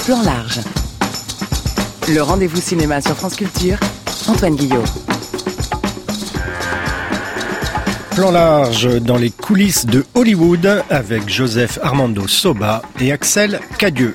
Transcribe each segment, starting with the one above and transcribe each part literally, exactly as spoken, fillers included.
Plan large. Le rendez-vous cinéma sur France Culture, Antoine Guillot. Plan large dans les coulisses de Hollywood avec Joseph Armando Soba et Axel Cadieux.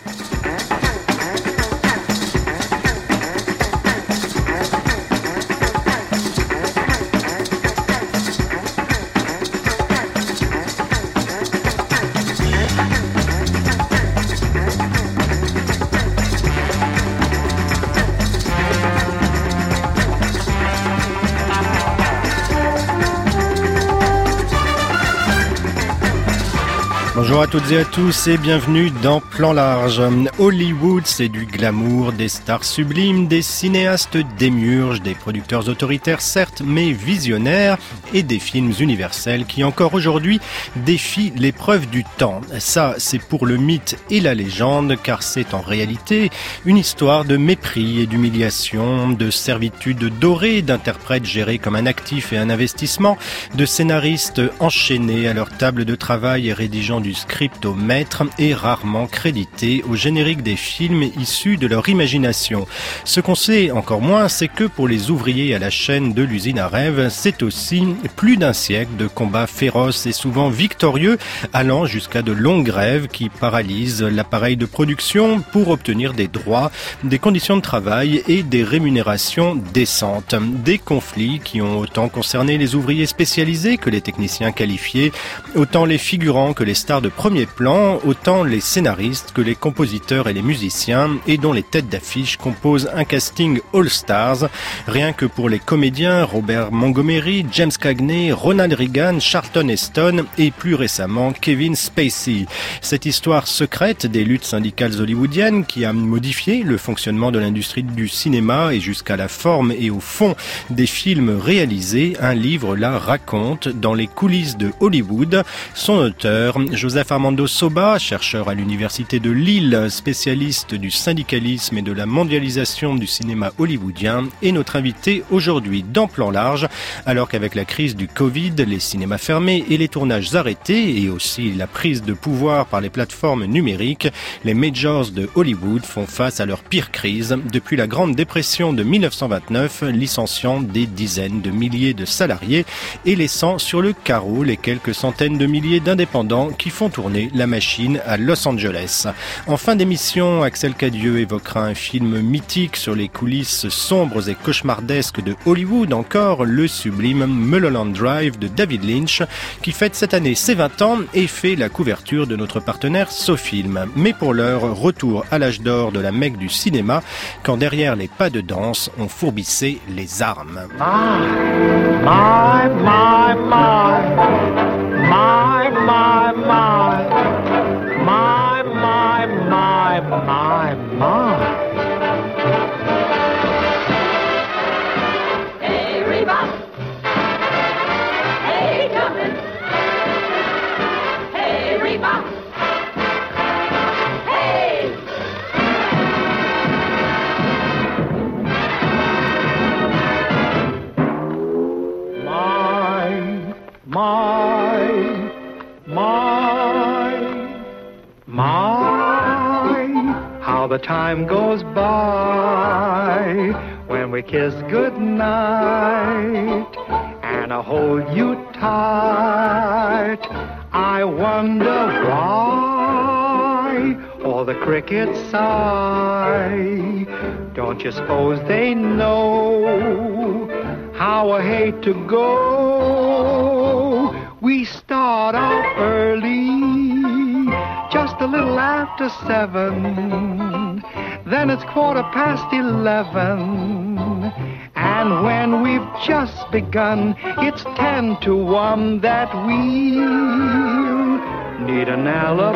Bonjour à toutes et à tous et bienvenue dans Plan large. Hollywood, c'est du glamour, des stars sublimes, des cinéastes démiurges, des producteurs autoritaires certes, mais visionnaires, et des films universels qui encore aujourd'hui défient l'épreuve du temps. Ça, c'est pour le mythe et la légende, car c'est en réalité une histoire de mépris et d'humiliation, de servitude dorée, d'interprètes gérés comme un actif et un investissement, de scénaristes enchaînés à leur table de travail et rédigeant du script au maître et rarement crédités au générique des films issus de leur imagination. Ce qu'on sait encore moins, c'est que pour les ouvriers à la chaîne de l'usine à rêve, c'est aussi plus d'un siècle de combats féroces et souvent victorieux, allant jusqu'à de longues grèves qui paralysent l'appareil de production pour obtenir des droits, des conditions de travail et des rémunérations décentes. Des conflits qui ont autant concerné les ouvriers spécialisés que les techniciens qualifiés, autant les figurants que les stars de premier plan, autant les scénaristes que les compositeurs et les musiciens, et dont les têtes d'affiche composent un casting all-stars. Rien que pour les comédiens, Robert Montgomery, James Cagney, Ronald Reagan, Charlton Heston et plus récemment Kevin Spacey. Cette histoire secrète des luttes syndicales hollywoodiennes qui a modifié le fonctionnement de l'industrie du cinéma et jusqu'à la forme et au fond des films réalisés, un livre la raconte dans les coulisses de Hollywood. Son auteur, Joseph Armando Soba, chercheur à l'université de Lille, spécialiste du syndicalisme et de la mondialisation du cinéma hollywoodien, est notre invité aujourd'hui dans Plan large, alors qu'avec la crise du Covid, les cinémas fermés et les tournages arrêtés, et aussi la prise de pouvoir par les plateformes numériques, les majors de Hollywood font face à leur pire crise depuis la Grande Dépression de dix-neuf cent vingt-neuf, licenciant des dizaines de milliers de salariés et laissant sur le carreau les quelques centaines de milliers d'indépendants qui font tourner la machine à Los Angeles. En fin d'émission, Axel Cadieux évoquera un film mythique sur les coulisses sombres et cauchemardesques de Hollywood, encore le sublime Mulholland Drive de David Lynch, qui fête cette année ses vingt ans et fait la couverture de notre partenaire SoFilm. Mais pour l'heure, retour à l'âge d'or de la Mecque du cinéma, quand derrière les pas de danse, on fourbissait les armes. My, my, my, my, my, my, my, my, my, my, my, my. Hey, Reba. Hey, Dublin. Hey, Reba. Hey. My, my, my, my, how the time goes by when we kiss goodnight and I hold you tight. I wonder why all the crickets sigh. Don't you suppose they know how I hate to go? We start out early, just a little after seven. Then it's quarter past eleven. And when we've just begun, it's ten to one that we'll need an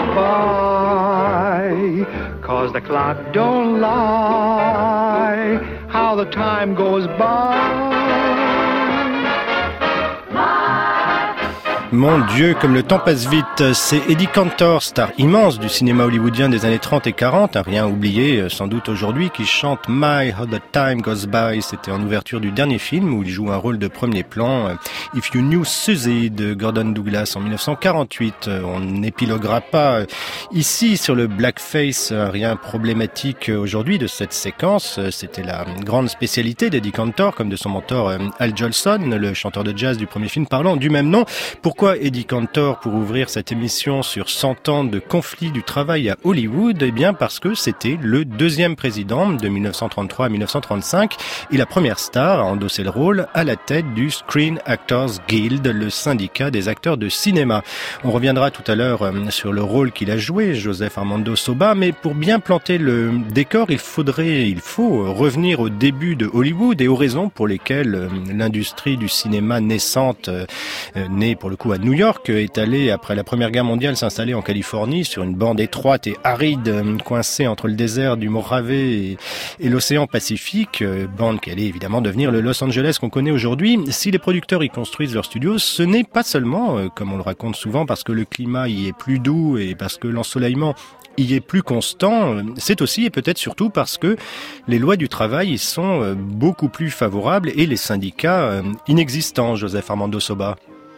alibi. 'Cause the clock don't lie, how the time goes by. Mon Dieu, comme le temps passe vite. C'est Eddie Cantor, star immense du cinéma hollywoodien des années trente et quarante, un rien oublié sans doute aujourd'hui, qui chante My How the Time Goes By. C'était en ouverture du dernier film où il joue un rôle de premier plan, If You Knew Susie de Gordon Douglas en dix-neuf cent quarante-huit. On n'épiloguera pas ici sur le blackface, rien problématique aujourd'hui de cette séquence. C'était la grande spécialité d'Eddie Cantor, comme de son mentor Al Jolson, le chanteur de jazz du premier film parlant du même nom. Pourquoi Eddie Cantor pour ouvrir cette émission sur cent ans de conflit du travail à Hollywood? Eh bien parce que c'était le deuxième président de dix-neuf cent trente-trois à dix-neuf cent trente-cinq et la première star à endosser le rôle à la tête du Screen Actors Guild, le syndicat des acteurs de cinéma. On reviendra tout à l'heure sur le rôle qu'il a joué, Joseph Armando Soba, mais pour bien planter le décor, il faudrait, il faut revenir au début de Hollywood et aux raisons pour lesquelles l'industrie du cinéma naissante, née pour le coup à New York, est allée après la Première Guerre mondiale s'installer en Californie sur une bande étroite et aride coincée entre le désert du Mojave et, et l'océan Pacifique, bande qui allait évidemment devenir le Los Angeles qu'on connaît aujourd'hui. Si les producteurs y construisent leurs studios, ce n'est pas seulement, comme on le raconte souvent, parce que le climat y est plus doux et parce que l'ensoleillement y est plus constant, c'est aussi et peut-être surtout parce que les lois du travail y sont beaucoup plus favorables et les syndicats inexistants, Joseph Armando Soba.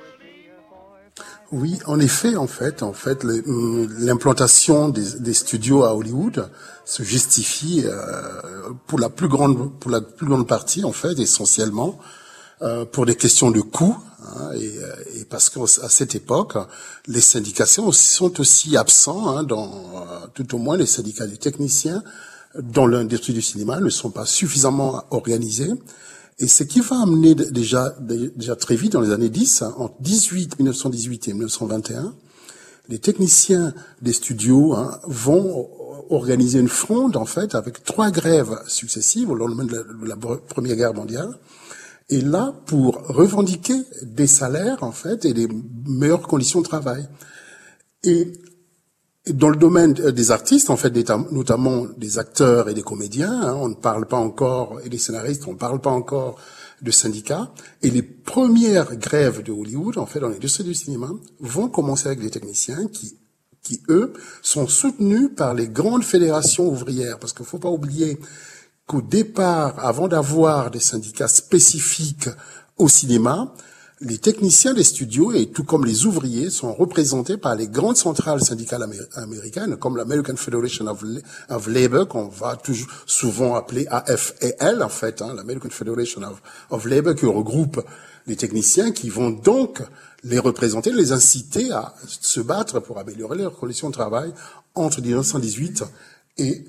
Oui, en effet, en fait, en fait, l'implantation des, des studios à Hollywood se justifie euh, pour la plus grande, pour la plus grande partie, en fait, essentiellement euh, pour des questions de coûts, hein, et, et parce qu'à cette époque, les syndicats sont aussi absents, hein, dans euh, tout au moins les syndicats des techniciens dans l'industrie du cinéma ne sont pas suffisamment organisés. Et ce qui va amener déjà, déjà très vite dans les années dix, hein, entre dix-huit, dix-neuf cent dix-huit et dix-neuf cent vingt et un, les techniciens des studios, hein, vont organiser une fronde, en fait, avec trois grèves successives au lendemain de la, de la Première Guerre mondiale. Et là, pour revendiquer des salaires, en fait, et des meilleures conditions de travail. Et dans le domaine des artistes, en fait, notamment des acteurs et des comédiens, hein, on ne parle pas encore, et des scénaristes, on ne parle pas encore de syndicats. Et les premières grèves de Hollywood, en fait, dans l'industrie du cinéma, vont commencer avec des techniciens qui, qui eux, sont soutenus par les grandes fédérations ouvrières. Parce qu'il ne faut pas oublier qu'au départ, avant d'avoir des syndicats spécifiques au cinéma, les techniciens des studios, et tout comme les ouvriers, sont représentés par les grandes centrales syndicales améri- américaines, comme l'American Federation of, of Labor, qu'on va toujours souvent appeler A F L, en fait, hein, l'American Federation of, of Labor, qui regroupe les techniciens, qui vont donc les représenter, les inciter à se battre pour améliorer leurs conditions de travail entre dix-neuf cent dix-huit et,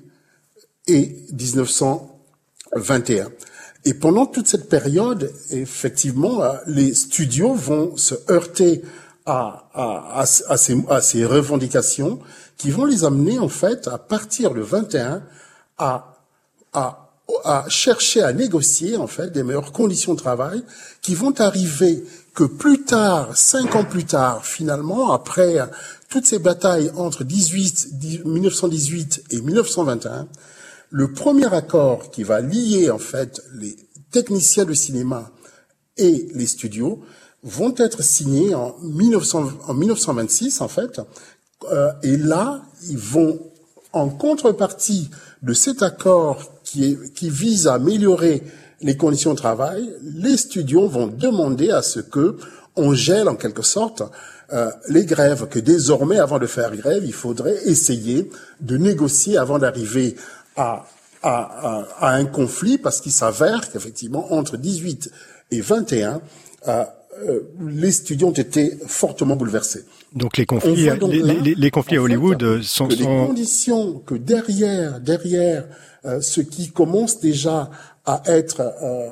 et dix-neuf cent vingt et un. Et pendant toute cette période, effectivement, les studios vont se heurter à, à, à, à, ces, à ces revendications qui vont les amener, en fait, à partir de vingt et un, à, à, à chercher à négocier, en fait, des meilleures conditions de travail qui vont arriver que plus tard, cinq ans plus tard, finalement, après toutes ces batailles entre dix-neuf cent dix-huit et dix-neuf cent vingt et un, le premier accord qui va lier, en fait, les techniciens de cinéma et les studios vont être signés en, mille neuf cents, en dix-neuf cent vingt-six, en fait. Euh, et là, ils vont, en contrepartie de cet accord qui, est, qui vise à améliorer les conditions de travail, les studios vont demander à ce que on gèle, en quelque sorte, euh, les grèves, que désormais, avant de faire grève, il faudrait essayer de négocier avant d'arriver À, à, à, à un conflit, parce qu'il s'avère qu'effectivement, entre dix-huit et vingt et un, euh, euh, les studios ont été fortement bouleversés. Donc les conflits, donc les, là, les, les conflits à Hollywood fait, sont... Que sont... les conditions, que derrière, derrière euh, ce qui commence déjà à être, euh,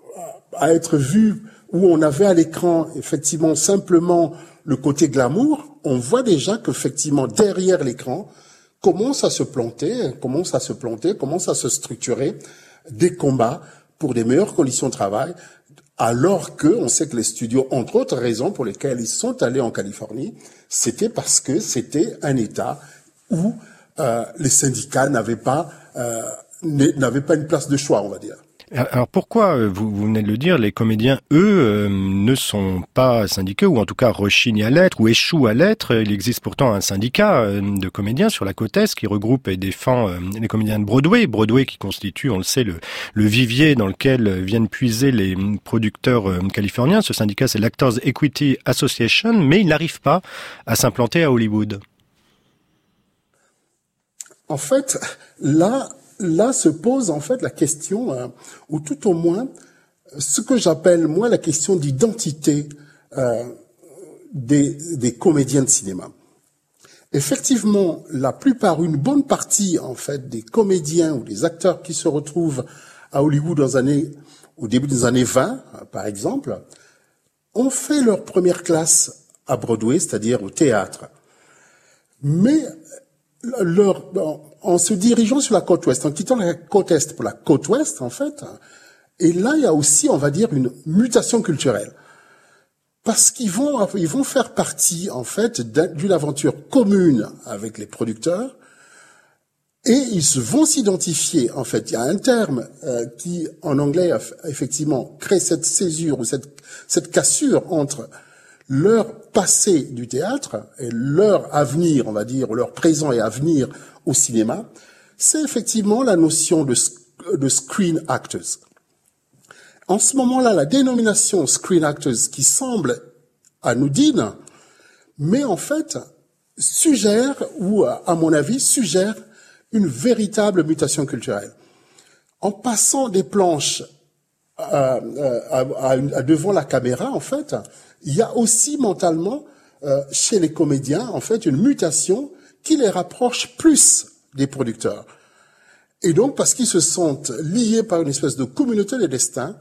à être vu, où on avait à l'écran, effectivement, simplement le côté glamour, on voit déjà qu'effectivement, derrière l'écran, commence à se planter, commence à se planter, commence à se structurer des combats pour des meilleures conditions de travail, alors que on sait que les studios, entre autres raisons pour lesquelles ils sont allés en Californie, c'était parce que c'était un État où euh, les syndicats n'avaient pas euh, n'avaient pas une place de choix, on va dire. Alors pourquoi, vous, vous venez de le dire, les comédiens, eux, euh, ne sont pas syndiqués, ou en tout cas rechignent à l'être, ou échouent à l'être? Il existe pourtant un syndicat euh, de comédiens sur la côte Est qui regroupe et défend euh, les comédiens de Broadway. Broadway qui constitue, on le sait, le, le vivier dans lequel viennent puiser les producteurs euh, californiens. Ce syndicat, c'est l'Actors Equity Association, mais il n'arrive pas à s'implanter à Hollywood. En fait, là... Là se pose en fait la question, euh, ou tout au moins ce que j'appelle moi la question d'identité euh, des, des comédiens de cinéma. Effectivement, la plupart, une bonne partie en fait des comédiens ou des acteurs qui se retrouvent à Hollywood dans les années, au début des années vingt, par exemple, ont fait leur première classe à Broadway, c'est-à-dire au théâtre. Mais leur, en se dirigeant sur la côte ouest, en quittant la côte est pour la côte ouest, en fait, et là, il y a aussi, on va dire, une mutation culturelle. Parce qu'ils vont, ils vont faire partie, en fait, d'une aventure commune avec les producteurs, et ils se vont s'identifier, en fait. Il y a un terme euh, qui, en anglais, effectivement, crée cette césure ou cette, cette cassure entre leur passé du théâtre et leur avenir, on va dire, leur présent et avenir au cinéma, c'est effectivement la notion de, de screen actors. En ce moment-là, la dénomination screen actors qui semble anodine, mais en fait suggère, ou à mon avis, suggère une véritable mutation culturelle. En passant des planches à, à, à, à devant la caméra, en fait, il y a aussi mentalement, euh, chez les comédiens, en fait, une mutation qui les rapproche plus des producteurs. Et donc, parce qu'ils se sentent liés par une espèce de communauté de destin,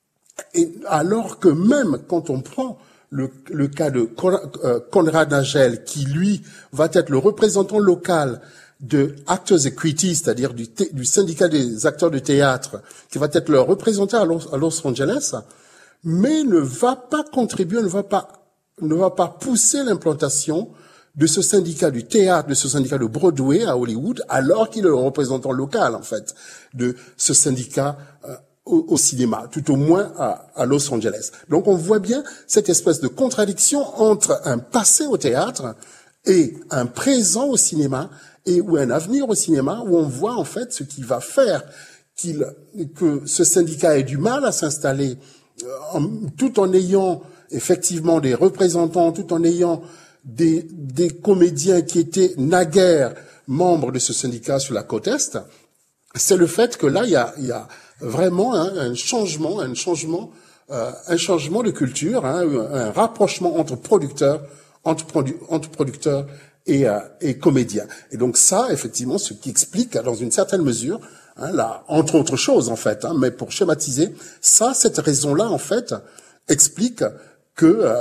et alors que même quand on prend le, le cas de Conrad Nagel, qui lui va être le représentant local de Actors Equity, c'est-à-dire du, du syndicat des acteurs de théâtre, qui va être leur représentant à Los, à Los Angeles, mais ne va pas contribuer, ne va pas, ne va pas pousser l'implantation de ce syndicat du théâtre, de ce syndicat de Broadway à Hollywood, alors qu'il est le représentant local, en fait, de ce syndicat euh, au, au cinéma, tout au moins à, à Los Angeles. Donc on voit bien cette espèce de contradiction entre un passé au théâtre et un présent au cinéma, et ou un avenir au cinéma, où on voit en fait ce qui va faire qu'il, que ce syndicat ait du mal à s'installer, euh, en, tout en ayant effectivement des représentants, tout en ayant des, des comédiens qui étaient naguère membres de ce syndicat sur la côte Est. C'est le fait que là, il y a, il y a vraiment hein, un changement, un changement, euh, un changement de culture, hein, un rapprochement entre producteurs, entre, produ- entre producteurs et, euh, et comédiens. Et donc ça, effectivement, ce qui explique, dans une certaine mesure, hein, là, entre autres choses, en fait, hein, mais pour schématiser, ça, cette raison-là, en fait, explique que euh,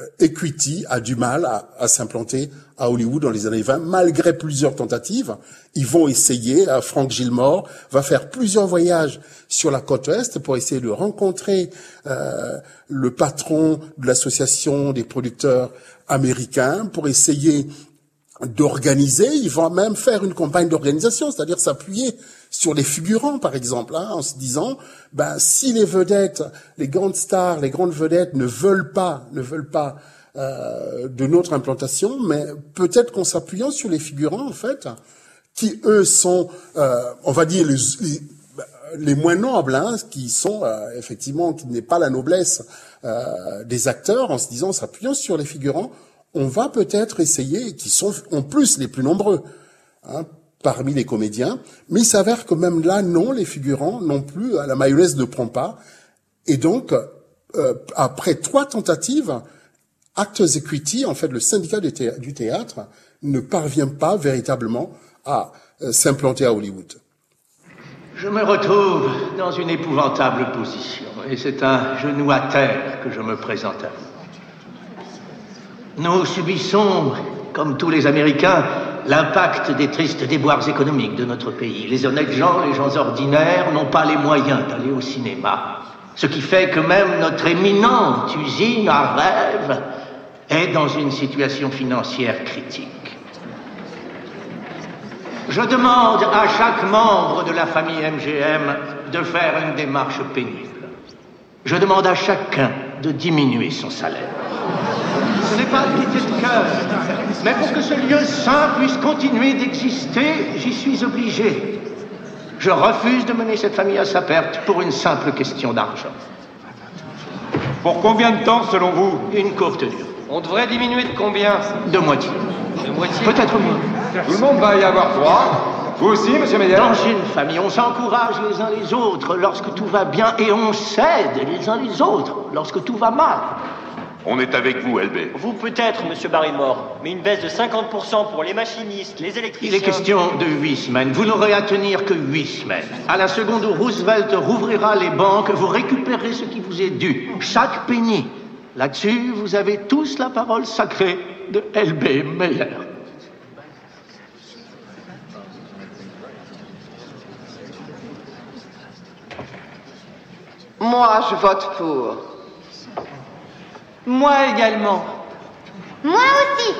Equity a du mal à, à s'implanter à Hollywood dans les années vingt, malgré plusieurs tentatives. Ils vont essayer, euh, Frank Gilmore va faire plusieurs voyages sur la côte Est pour essayer de rencontrer euh, le patron de l'association des producteurs américains, pour essayer d'organiser. Ils vont même faire une campagne d'organisation, c'est-à-dire s'appuyer sur les figurants, par exemple, hein, en se disant, ben, si les vedettes, les grandes stars, les grandes vedettes ne veulent pas, ne veulent pas euh, de notre implantation, mais peut-être qu'en s'appuyant sur les figurants, en fait, qui eux sont, euh, on va dire les, les, les moins nobles, hein, qui sont euh, effectivement, qui n'est pas la noblesse euh, des acteurs, en se disant, en s'appuyant sur les figurants, on va peut-être essayer, qui sont en plus les plus nombreux, hein, parmi les comédiens, mais il s'avère que même là, non, les figurants non plus, la mayonnaise ne prend pas, et donc, euh, après trois tentatives, Actors Equity, en fait, le syndicat du théâtre, du théâtre ne parvient pas véritablement à euh, s'implanter à Hollywood. Je me retrouve dans une épouvantable position, et c'est un genou à terre que je me présente à vous. Nous subissons, comme tous les Américains, l'impact des tristes déboires économiques de notre pays. Les honnêtes gens, les gens ordinaires, n'ont pas les moyens d'aller au cinéma. Ce qui fait que même notre éminente usine à rêve est dans une situation financière critique. Je demande à chaque membre de la famille M G M de faire une démarche pénible. Je demande à chacun de diminuer son salaire. Ce n'est pas de gaieté de cœur, mais pour que ce lieu saint puisse continuer d'exister, j'y suis obligé. Je refuse de mener cette famille à sa perte pour une simple question d'argent. Pour combien de temps, selon vous? Une courte durée. On devrait diminuer de combien? De moitié. De moitié? Peut-être moins. Tout le monde va y avoir droit. Vous aussi, monsieur Meyer? Dans une famille, on s'encourage les uns les autres lorsque tout va bien et on s'aide les uns les autres lorsque tout va mal. On est avec vous, L B. Vous peut-être, monsieur Barrymore, mais une baisse de cinquante pour cent pour les machinistes, les électriciens... Il est question de huit semaines. Vous n'aurez à tenir que huit semaines. À la seconde où Roosevelt rouvrira les banques, vous récupérez ce qui vous est dû. Chaque penny. Là-dessus, vous avez tous la parole sacrée de L B Meyer. Moi, je vote pour. Moi également. Moi aussi.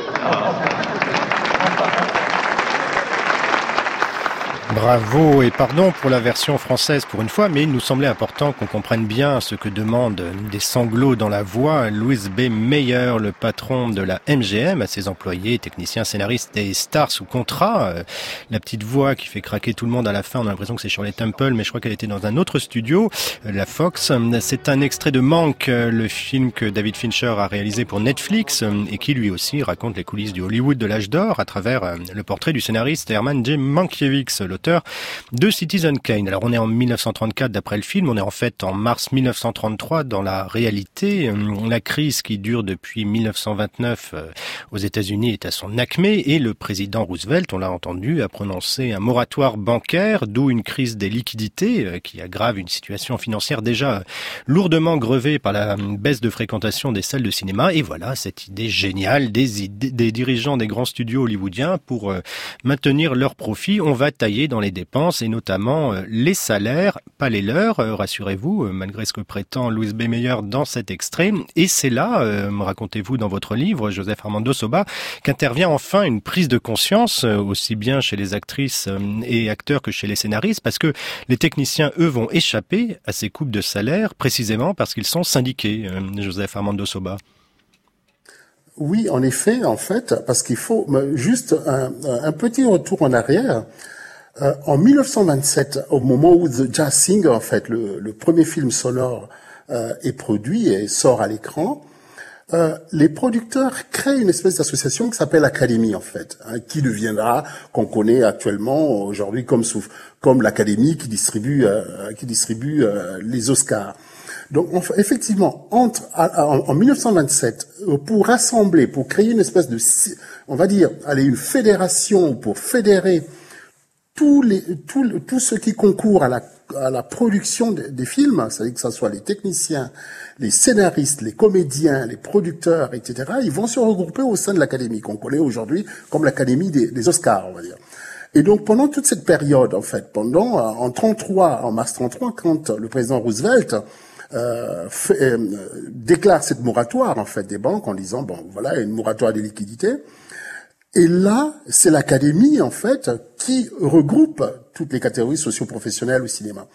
Bravo et pardon pour la version française pour une fois, mais il nous semblait important qu'on comprenne bien ce que demandent des sanglots dans la voix Louis B. Meyer, le patron de la M G M, à ses employés, techniciens, scénaristes et stars sous contrat. La petite voix qui fait craquer tout le monde à la fin, on a l'impression que c'est Shirley Temple, mais je crois qu'elle était dans un autre studio, la Fox. C'est un extrait de Mank, le film que David Fincher a réalisé pour Netflix et qui lui aussi raconte les coulisses du Hollywood de l'âge d'or à travers le portrait du scénariste Herman J. Mankiewicz, l'auteur de Citizen Kane. Alors on est en mille neuf cent trente-quatre d'après le film, on est en fait en mars mille neuf cent trente-trois dans la réalité. La crise qui dure depuis mille neuf cent vingt-neuf aux États-Unis est à son acmé et le président Roosevelt, on l'a entendu, a prononcé un moratoire bancaire, d'où une crise des liquidités qui aggrave une situation financière déjà lourdement grevée par la baisse de fréquentation des salles de cinéma. Et voilà cette idée géniale des, idées, des dirigeants des grands studios hollywoodiens pour maintenir leurs profits. On va tailler dans les dépenses et notamment euh, les salaires, pas les leurs, euh, rassurez-vous, euh, malgré ce que prétend Louis B. Meyer dans cet extrait. Et c'est là, euh, racontez-vous dans votre livre, Joseph Armando Soba, qu'intervient enfin une prise de conscience, euh, aussi bien chez les actrices euh, et acteurs que chez les scénaristes, parce que les techniciens, eux, vont échapper à ces coupes de salaire, précisément parce qu'ils sont syndiqués, euh, Joseph Armando Soba. Oui, en effet, en fait, parce qu'il faut juste un, un petit retour en arrière. Euh, en mille neuf cent vingt-sept, au moment où The Jazz Singer, en fait, le, le premier film sonore euh, est produit et sort à l'écran, euh, les producteurs créent une espèce d'association qui s'appelle Académie, en fait, hein, qui deviendra, qu'on connaît actuellement aujourd'hui comme comme l'Académie qui distribue euh, qui distribue euh, les Oscars. Donc, effectivement, entre en, en mille neuf cent vingt-sept, pour rassembler, pour créer une espèce de, on va dire, allez, une fédération pour fédérer tous les tous tous ceux qui concourent à la à la production des, des films, c'est-à-dire que ce soit les techniciens, les scénaristes, les comédiens, les producteurs, et cetera, ils vont se regrouper au sein de l'Académie qu'on connaît aujourd'hui comme l'Académie des, des Oscars, on va dire. Et donc pendant toute cette période, en fait, pendant en trente-trois, en mars trente-trois, quand le président Roosevelt euh, fait, euh, déclare cette moratoire en fait des banques en disant bon voilà une moratoire des liquidités. Et là, c'est l'Académie, en fait, qui regroupe toutes les catégories socio-professionnelles au cinéma.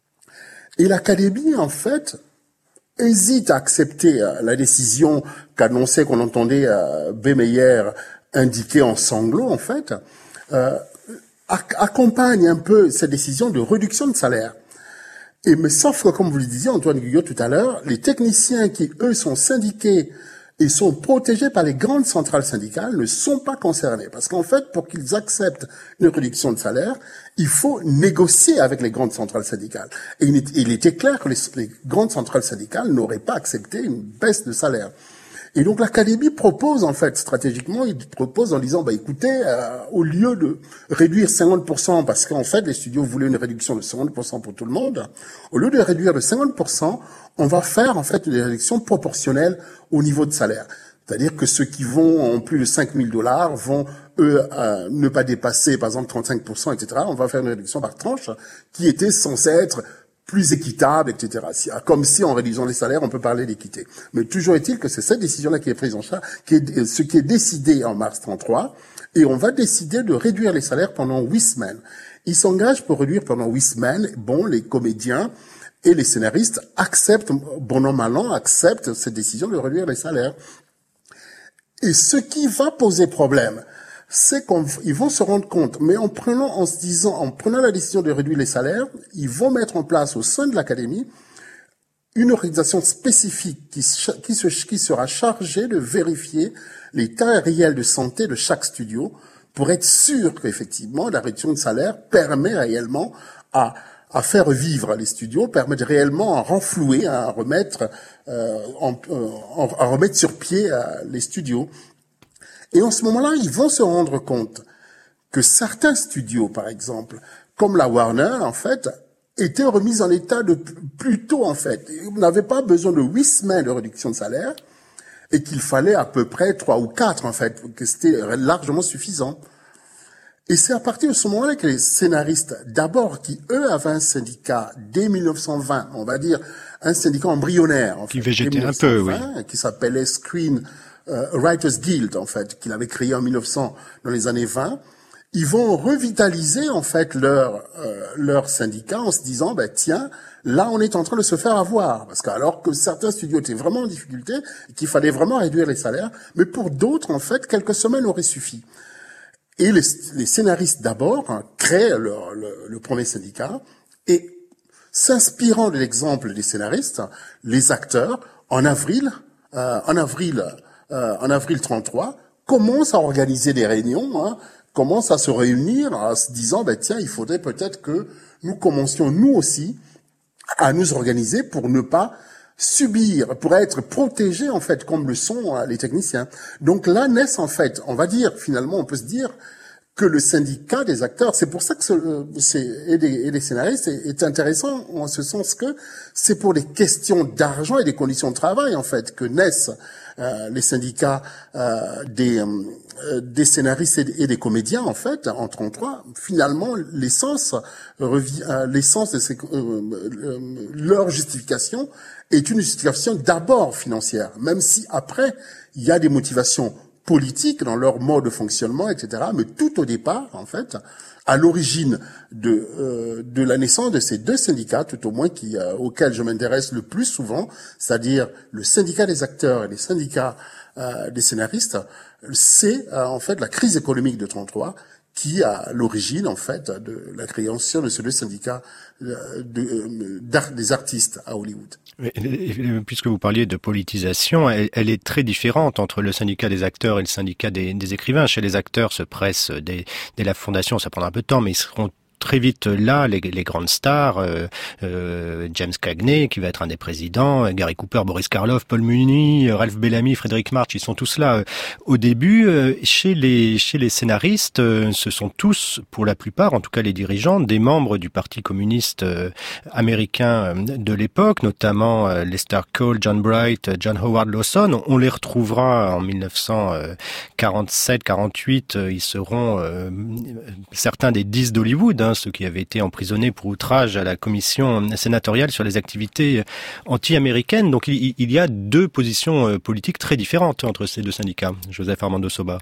Et l'Académie, en fait, hésite à accepter euh, la décision qu'annonçait, qu'on entendait euh, B. Meyer indiquer en sanglots, en fait, euh, ac- accompagne un peu cette décision de réduction de salaire. Et mais sauf que, comme vous le disiez, Antoine Guyot, tout à l'heure, les techniciens qui, eux, sont syndiqués et sont protégés par les grandes centrales syndicales ne sont pas concernés. Parce qu'en fait, pour qu'ils acceptent une réduction de salaire, il faut négocier avec les grandes centrales syndicales. Et il était clair que les, les grandes centrales syndicales n'auraient pas accepté une baisse de salaire. Et donc l'Académie propose, en fait, stratégiquement, il propose en disant, bah écoutez, euh, au lieu de réduire cinquante pour cent, parce qu'en fait, les studios voulaient une réduction de cinquante pour cent pour tout le monde, au lieu de réduire de cinquante pour cent, on va faire, en fait, une réduction proportionnelle au niveau de salaire. C'est-à-dire que ceux qui vont en plus de cinq mille dollars vont, eux, euh, ne pas dépasser, par exemple, trente-cinq pour cent, et cetera. On va faire une réduction par tranche qui était censée être plus équitable, et cetera. Comme si, en réduisant les salaires, on peut parler d'équité. Mais toujours est-il que c'est cette décision-là qui est prise en charge, qui est, ce qui est décidé en mars trente-trois, et on va décider de réduire les salaires pendant huit semaines. Ils s'engagent pour réduire pendant huit semaines. Bon, les comédiens et les scénaristes acceptent, bon an mal an, acceptent cette décision de réduire les salaires. Et ce qui va poser problème, c'est qu'ils vont se rendre compte, mais en prenant, en se disant, en prenant la décision de réduire les salaires, ils vont mettre en place au sein de l'académie une organisation spécifique qui, qui, se, qui sera chargée de vérifier l'état réel de santé de chaque studio pour être sûr qu'effectivement la réduction de salaire permet réellement à, à faire vivre les studios, permet réellement à renflouer, à remettre, euh, en, en, à remettre sur pied euh, les studios. Et en ce moment-là, ils vont se rendre compte que certains studios, par exemple, comme la Warner, en fait, étaient remis en état de plus tôt, en fait. On n'avait pas besoin de huit semaines de réduction de salaire et qu'il fallait à peu près trois ou quatre, en fait, que c'était largement suffisant. Et c'est à partir de ce moment-là que les scénaristes, d'abord, qui, eux, avaient un syndicat dès mille neuf cent vingt, on va dire, un syndicat embryonnaire, en qui fait, végétait un peu, oui. Qui s'appelait Screen euh, Writers Guild, en fait, qu'il avait créé en mille neuf cents, dans les années vingt. Ils vont revitaliser en fait leur euh, leur syndicat en se disant ben tiens, là on est en train de se faire avoir, parce que alors que certains studios étaient vraiment en difficulté et qu'il fallait vraiment réduire les salaires, mais pour d'autres en fait quelques semaines auraient suffi. Et les, les scénaristes d'abord hein, créent leur, le, le premier syndicat et s'inspirant de l'exemple des scénaristes, les acteurs en avril euh, en avril euh, en avril trente-trois commencent à organiser des réunions. Hein, commence à se réunir en se disant, ben tiens, il faudrait peut-être que nous commencions, nous aussi, à nous organiser pour ne pas subir, pour être protégés, en fait, comme le sont les techniciens. Donc là naissent, en fait, on va dire, finalement, on peut se dire que le syndicat des acteurs, c'est pour ça que ce, c'est, et des, et des scénaristes est, est intéressant, en ce sens que c'est pour des questions d'argent et des conditions de travail, en fait, que naissent Euh, les syndicats euh, des, euh, des scénaristes et, et des comédiens, en fait, en trente-trois, finalement, l'essence, revient, euh, l'essence de ces, euh, euh, leur justification est une justification d'abord financière, même si après, il y a des motivations politiques dans leur mode de fonctionnement, et cetera. Mais tout au départ, en fait, à l'origine de euh, de la naissance de ces deux syndicats, tout au moins qui euh, auxquels je m'intéresse le plus souvent, c'est-à-dire le syndicat des acteurs et les syndicats euh, des scénaristes, c'est euh, en fait la crise économique de trente-trois qui a l'origine en fait de la création de ces deux syndicats euh, de, euh, d'art, des artistes à Hollywood. Puisque vous parliez de politisation, elle, elle est très différente entre le syndicat des acteurs et le syndicat des, des écrivains. Chez les acteurs se presse dès, dès la fondation, ça prendra un peu de temps, mais ils seront très vite là, les, les grandes stars, euh, euh, James Cagney, qui va être un des présidents, Gary Cooper, Boris Karloff, Paul Muni, Ralph Bellamy, Frédéric March, ils sont tous là. Euh, au début, euh, chez les chez les scénaristes, euh, ce sont tous, pour la plupart, en tout cas les dirigeants, des membres du Parti communiste euh, américain de l'époque, notamment euh, Lester Cole, John Bright, John Howard Lawson. On les retrouvera en mille neuf cent quarante-sept quarante-huit, euh, ils seront euh, certains des dix d'Hollywood, hein, ceux qui avaient été emprisonnés pour outrage à la commission sénatoriale sur les activités anti-américaines. Donc il, il y a deux positions politiques très différentes entre ces deux syndicats. Joseph Armando Soba.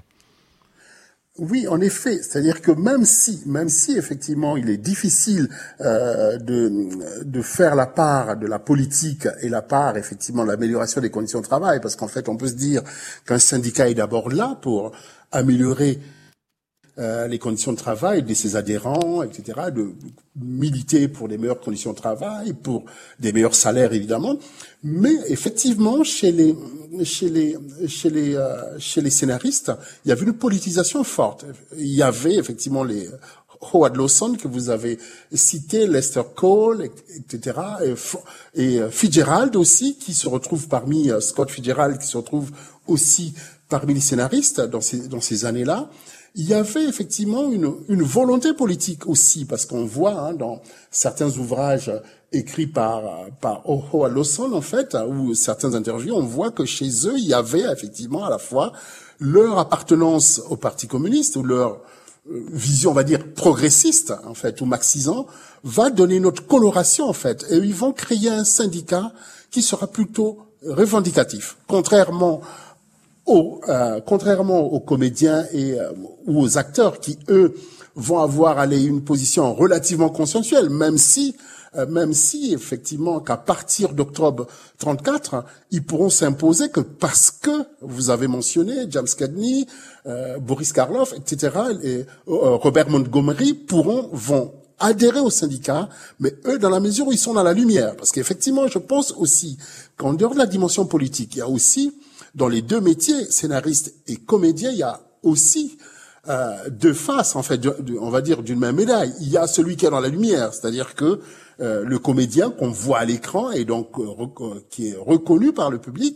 Oui, en effet. C'est-à-dire que même si, même si effectivement il est difficile euh, de de faire la part de la politique et la part effectivement de l'amélioration des conditions de travail, parce qu'en fait on peut se dire qu'un syndicat est d'abord là pour améliorer Euh, les conditions de travail de ses adhérents, et cetera, de militer pour des meilleures conditions de travail, pour des meilleurs salaires évidemment, mais effectivement chez les chez les chez les euh, chez les scénaristes, il y avait une politisation forte. Il y avait effectivement les Howard Lawson que vous avez cité, Lester Cole, et cetera, et, et Fitzgerald aussi qui se retrouve parmi uh, Scott Fitzgerald qui se retrouve aussi parmi les scénaristes dans ces dans ces années-là. Il y avait effectivement une, une volonté politique aussi, parce qu'on voit hein, dans certains ouvrages écrits par par Howard Lawson en fait, ou certains interviews, on voit que chez eux il y avait effectivement à la fois leur appartenance au Parti communiste ou leur euh, vision, on va dire progressiste en fait, ou marxisant, va donner une autre coloration en fait, et ils vont créer un syndicat qui sera plutôt revendicatif, contrairement Au, euh, contrairement aux comédiens et euh, ou aux acteurs qui, eux, vont avoir allez, une position relativement consensuelle, même si, euh, même si effectivement qu'à partir d'octobre trente-quatre, ils pourront s'imposer que parce que vous avez mentionné James Cagney, euh, Boris Karloff, et cetera, et euh, Robert Montgomery pourront vont adhérer au syndicat, mais eux, dans la mesure où ils sont dans la lumière, parce qu'effectivement, je pense aussi qu'en dehors de la dimension politique, il y a aussi dans les deux métiers, scénariste et comédien, il y a aussi euh, deux faces, en fait, de, de, on va dire d'une même médaille. Il y a celui qui est dans la lumière, c'est-à-dire que euh, le comédien qu'on voit à l'écran et donc euh, rec- qui est reconnu par le public,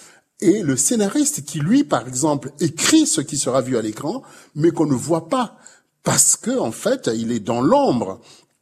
et le scénariste qui, lui, par exemple, écrit ce qui sera vu à l'écran, mais qu'on ne voit pas parce que, en fait, il est dans l'ombre.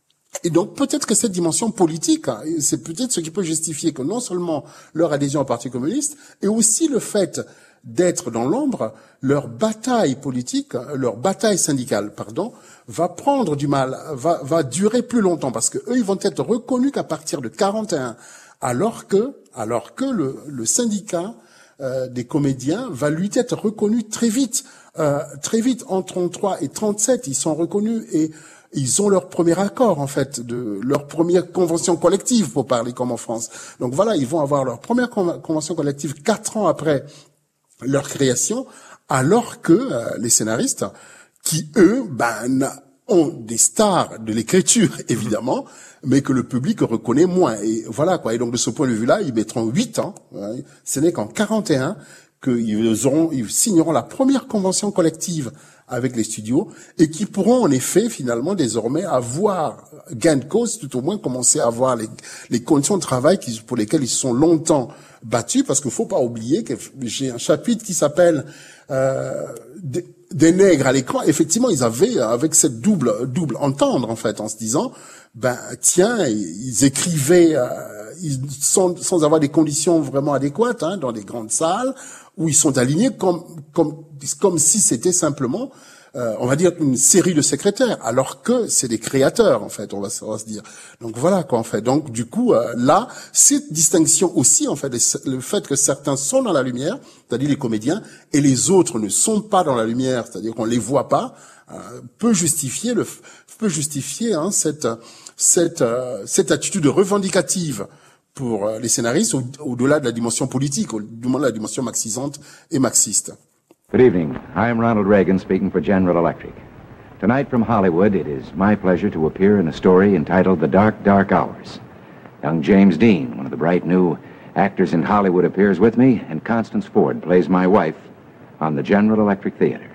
Et donc peut-être que cette dimension politique, c'est peut-être ce qui peut justifier que non seulement leur adhésion au Parti communiste, et aussi le fait d'être dans l'ombre, leur bataille politique, leur bataille syndicale, pardon, va prendre du mal, va, va durer plus longtemps, parce que eux, ils vont être reconnus qu'à partir de quarante et un, alors que, alors que le, le syndicat euh, des comédiens va lui être reconnu très vite, euh, très vite en trente-trois et trente-sept, ils sont reconnus et ils ont leur premier accord, en fait, de leur première convention collective, pour parler comme en France. Donc voilà, ils vont avoir leur première convention collective quatre ans après leur création, alors que euh, les scénaristes, qui eux, ben, ont des stars de l'écriture, évidemment, mais que le public reconnaît moins. Et voilà, quoi. Et donc, de ce point de vue-là, ils mettront huit ans. Hein. Ce n'est qu'en quarante et un qu'ils auront, ils signeront la première convention collective avec les studios et qui pourront en effet finalement désormais avoir gain de cause, tout au moins commencer à avoir les, les conditions de travail qui, pour lesquelles ils se sont longtemps battus, parce qu'il faut pas oublier que j'ai un chapitre qui s'appelle euh, des, des nègres à l'écran. Effectivement, ils avaient avec cette double double entendre en fait, en se disant ben tiens, ils écrivaient euh, ils, sans, sans avoir des conditions vraiment adéquates hein, dans des grandes salles où ils sont alignés comme comme comme si c'était simplement euh, on va dire une série de secrétaires, alors que c'est des créateurs en fait, on va, on va se dire. Donc voilà quoi en fait. Donc du coup euh, là, cette distinction aussi en fait, le fait que certains sont dans la lumière, c'est-à-dire les comédiens, et les autres ne sont pas dans la lumière, c'est-à-dire qu'on les voit pas, euh, peut justifier le peut justifier hein, cette cette euh, cette attitude revendicative pour les scénaristes au, au-delà de la dimension politique, au-delà de la dimension marxisante et marxiste. Good evening. I am Ronald Reagan speaking for General Electric. Tonight from Hollywood, it is my pleasure to appear in a story entitled The Dark, Dark Hours. Young James Dean, one of the bright new actors in Hollywood, appears with me, and Constance Ford plays my wife on the General Electric Theater.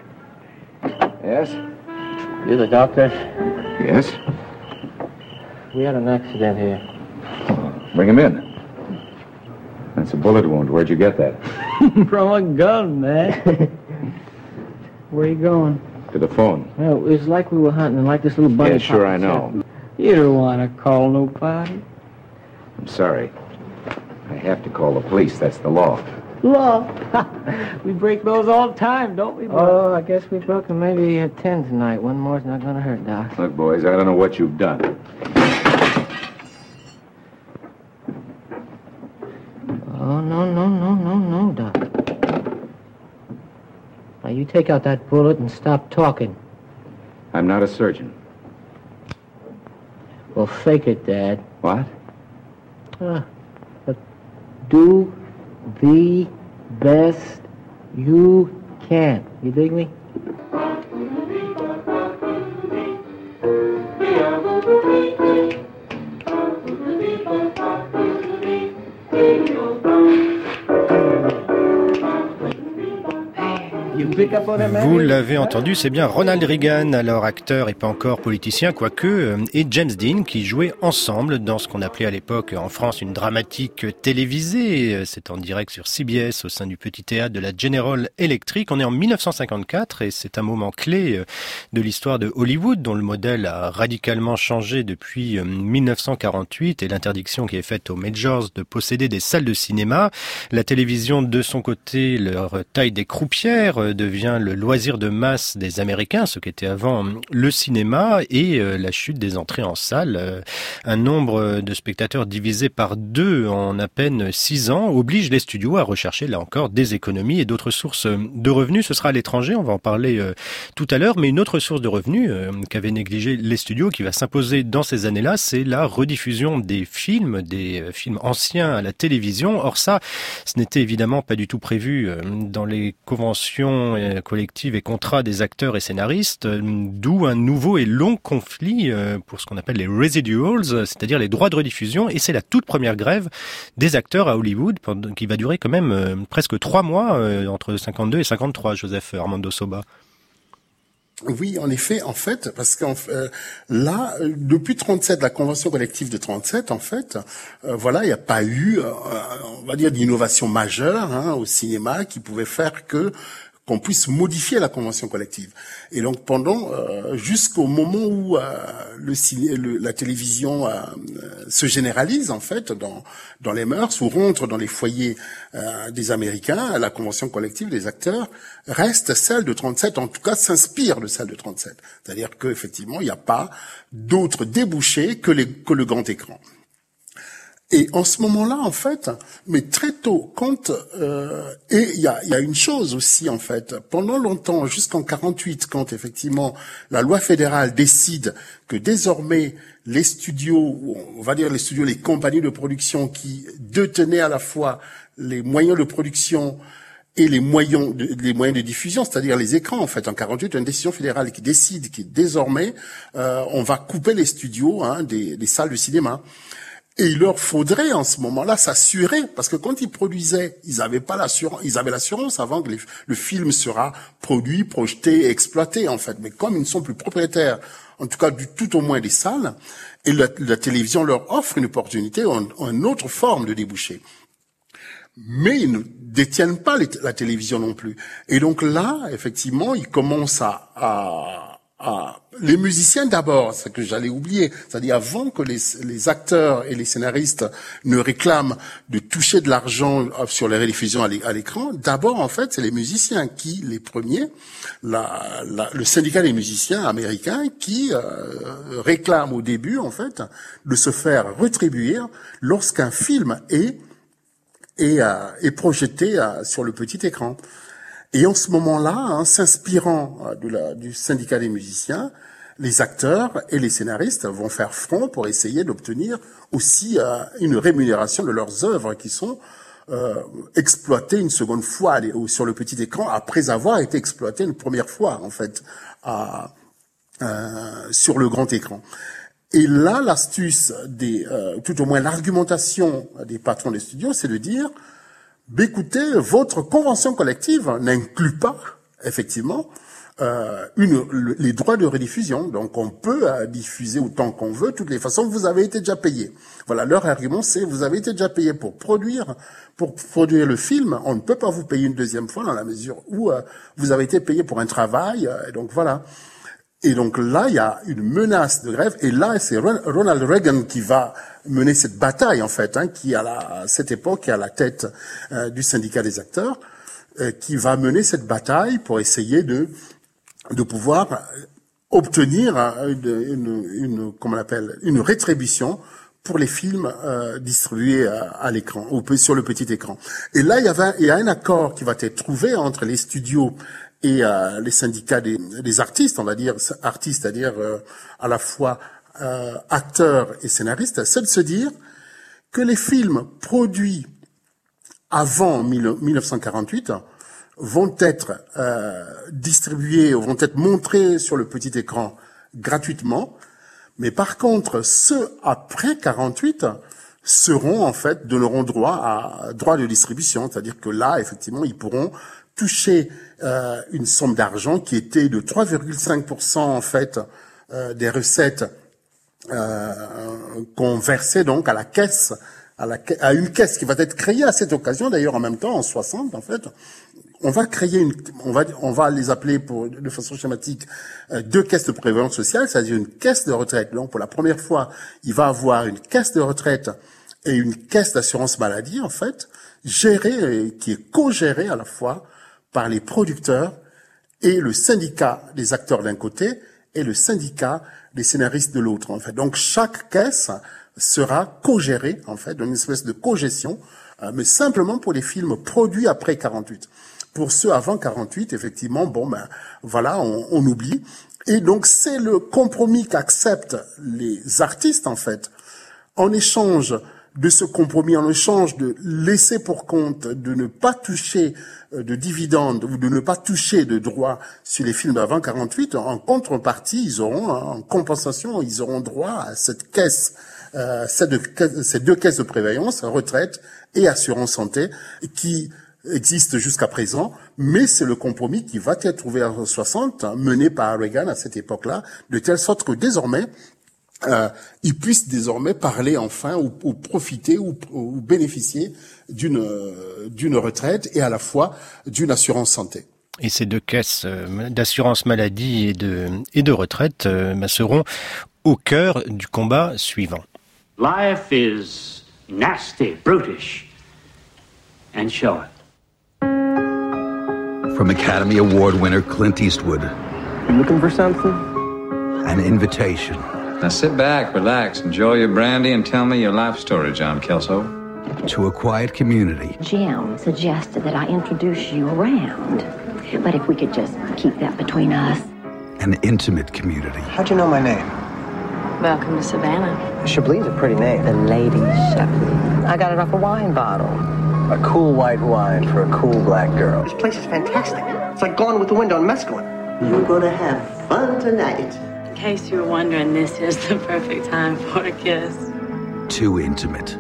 Yes? You the doctor? Yes? We had an accident here. Bring him in. That's a bullet wound. Where'd you get that? From a gun, man. Where you going? To the phone. Well, it was like we were hunting, like this little bunny. Yeah, sure, I know. You don't want to call nobody. I'm sorry. I have to call the police. That's the law. Law? We break those all the time, don't we, boy? Oh, I guess we broke them maybe uh, ten tonight. One more's not going to hurt, Doc. Look, boys, I don't know what you've done. Oh, no, no, no, no, no, Doc. Now, you take out that bullet and stop talking. I'm not a surgeon. Well, fake it, Dad. What? Uh, but do the best you can. You dig me? Vous l'avez entendu, c'est bien Ronald Reagan, alors acteur et pas encore politicien, quoique, et James Dean qui jouaient ensemble dans ce qu'on appelait à l'époque en France une dramatique télévisée. C'est en direct sur C B S au sein du petit théâtre de la General Electric. On est en mille neuf cent cinquante-quatre et c'est un moment clé de l'histoire de Hollywood dont le modèle a radicalement changé depuis mille neuf cent quarante-huit et l'interdiction qui est faite aux majors de posséder des salles de cinéma. La télévision, de son côté, leur taille des croupières devient devient le loisir de masse des Américains, ce qu'était avant le cinéma, et euh, la chute des entrées en salle. Euh, un nombre de spectateurs divisé par deux en à peine six ans oblige les studios à rechercher, là encore, des économies et d'autres sources de revenus. Ce sera à l'étranger, on va en parler euh, tout à l'heure, mais une autre source de revenus euh, qu'avaient négligé les studios, qui va s'imposer dans ces années-là, c'est la rediffusion des films, des euh, films anciens à la télévision. Or ça, ce n'était évidemment pas du tout prévu euh, dans les conventions euh, collectives et contrats des acteurs et scénaristes, euh, d'où un nouveau et long conflit euh, pour ce qu'on appelle les residuals, c'est-à-dire les droits de rediffusion, et c'est la toute première grève des acteurs à Hollywood, qui va durer quand même euh, presque trois mois, euh, entre cinquante-deux et cinquante-trois, Joseph Armando Soba. Oui, en effet, en fait, parce que euh, là, depuis trente-sept, la convention collective de trente-sept, en fait, euh, voilà, il n'y a pas eu, euh, on va dire, d'innovation majeure hein, au cinéma qui pouvait faire que qu'on puisse modifier la convention collective. Et donc pendant euh, jusqu'au moment où euh, le, ciné, le la télévision euh, se généralise en fait dans dans les mœurs ou rentre dans les foyers euh, des Américains, la convention collective des acteurs reste celle de trente-sept, en tout cas s'inspire de celle de trente-sept. C'est-à-dire que effectivement il n'y a pas d'autres débouchés que les que le grand écran. Et en ce moment-là, en fait, mais très tôt, quand euh, et il y a, y a une chose aussi, en fait, pendant longtemps, jusqu'en quarante-huit, quand effectivement la loi fédérale décide que désormais les studios, on va dire les studios, les compagnies de production qui détenaient à la fois les moyens de production et les moyens de, les moyens de diffusion, c'est-à-dire les écrans, en fait, en quarante-huit, une décision fédérale qui décide que désormais euh, on va couper les studios hein, des, des salles de cinéma. Et il leur faudrait en ce moment-là s'assurer, parce que quand ils produisaient, ils avaient pas l'assurance, ils avaient l'assurance avant que les, le film sera produit, projeté, exploité en fait. Mais comme ils ne sont plus propriétaires, en tout cas du tout au moins des salles, et la, la télévision leur offre une opportunité, une, une autre forme de débouché. Mais ils ne détiennent pas les, la télévision non plus. Et donc là, effectivement, ils commencent à, à Ah, les musiciens d'abord, c'est que j'allais oublier, c'est-à-dire avant que les, les acteurs et les scénaristes ne réclament de toucher de l'argent sur les rediffusions à l'écran, d'abord en fait c'est les musiciens qui, les premiers, la, la, le syndicat des musiciens américains qui euh, réclament au début en fait de se faire rétribuer lorsqu'un film est, est, euh, est projeté euh, sur le petit écran. Et en ce moment-là, hein, s'inspirant de la, du syndicat des musiciens, les acteurs et les scénaristes vont faire front pour essayer d'obtenir aussi euh, une rémunération de leurs œuvres qui sont euh, exploitées une seconde fois sur le petit écran après avoir été exploitées une première fois, en fait, à, euh, sur le grand écran. Et là, l'astuce, des, euh, tout au moins l'argumentation des patrons des studios, c'est de dire « Écoutez, votre convention collective n'inclut pas, effectivement, euh, une, le, les droits de rediffusion. Donc, on peut euh, diffuser autant qu'on veut. De toutes les façons, vous avez été déjà payé. » Voilà, leur argument, c'est « Vous avez été déjà payé pour produire, pour produire le film. On ne peut pas vous payer une deuxième fois dans la mesure où euh, vous avez été payé pour un travail. Euh, » Donc, voilà. Et donc là, il y a une menace de grève. Et là, c'est Ronald Reagan qui va mener cette bataille, en fait, hein, qui à, la, à cette époque est à la tête euh, du syndicat des acteurs, euh, qui va mener cette bataille pour essayer de de pouvoir obtenir une, une, une comment on appelle, une rétribution pour les films euh, distribués à, à l'écran ou sur le petit écran. Et là, il y avait, il y a un accord qui va être trouvé entre les studios et euh, les syndicats des, des artistes, on va dire artistes, c'est-à-dire euh, à la fois euh, acteurs et scénaristes, c'est de se dire que les films produits avant mille neuf cent quarante-huit vont être euh, distribués, vont être montrés sur le petit écran gratuitement, mais par contre, ceux après quarante-huit seront en fait donneront droit à droit de distribution, c'est-à-dire que là, effectivement, ils pourront toucher euh, une somme d'argent qui était de trois virgule cinq pour cent en fait euh, des recettes euh, qu'on versait donc à la caisse, à, la, à une caisse qui va être créée à cette occasion, d'ailleurs en même temps en soixante en fait. On va créer une, on va, on va les appeler pour, de façon schématique, euh, deux caisses de prévoyance sociale, c'est-à-dire une caisse de retraite. Donc, pour la première fois, il va avoir une caisse de retraite et une caisse d'assurance maladie, en fait, gérée, qui est co-gérée à la fois par les producteurs et le syndicat des acteurs d'un côté et le syndicat des scénaristes de l'autre, en fait. Donc, chaque caisse sera co-gérée, en fait, d'une espèce de co-gestion, euh, mais simplement pour les films produits après quarante-huit. Pour ceux avant quarante-huit, effectivement, bon, ben, voilà, on, on oublie. Et donc, c'est le compromis qu'acceptent les artistes, en fait, en échange de ce compromis, en échange de laisser pour compte, de ne pas toucher de dividendes ou de ne pas toucher de droits sur les films d'avant quarante-huit, en contrepartie, ils auront, en compensation, ils auront droit à cette caisse, euh, ces, deux, ces deux caisses de prévoyance, retraite et assurance santé, qui existent jusqu'à présent, mais c'est le compromis qui va être trouvé en soixante, mené par Reagan à cette époque-là, de telle sorte que désormais, Euh, ils puissent désormais parler enfin ou, ou profiter ou, ou bénéficier d'une euh, d'une retraite et à la fois d'une assurance santé. Et ces deux caisses euh, d'assurance maladie et de et de retraite euh, seront au cœur du combat suivant. Life is nasty, brutish, and show it. From Academy Award winner Clint Eastwood. You looking for something? An invitation. Now sit back, relax, enjoy your brandy, and tell me your life story, John Kelso. To a quiet community. Jim suggested that I introduce you around. But if we could just keep that between us. An intimate community. How'd you know my name? Welcome to Savannah. Chablis is a pretty name. The Lady Chablis. I got it off a wine bottle. A cool white wine for a cool black girl. This place is fantastic. It's like Gone with the Wind on mescaline. You're gonna have fun tonight. In case you were wondering, this is the perfect time for a kiss. Too intimate.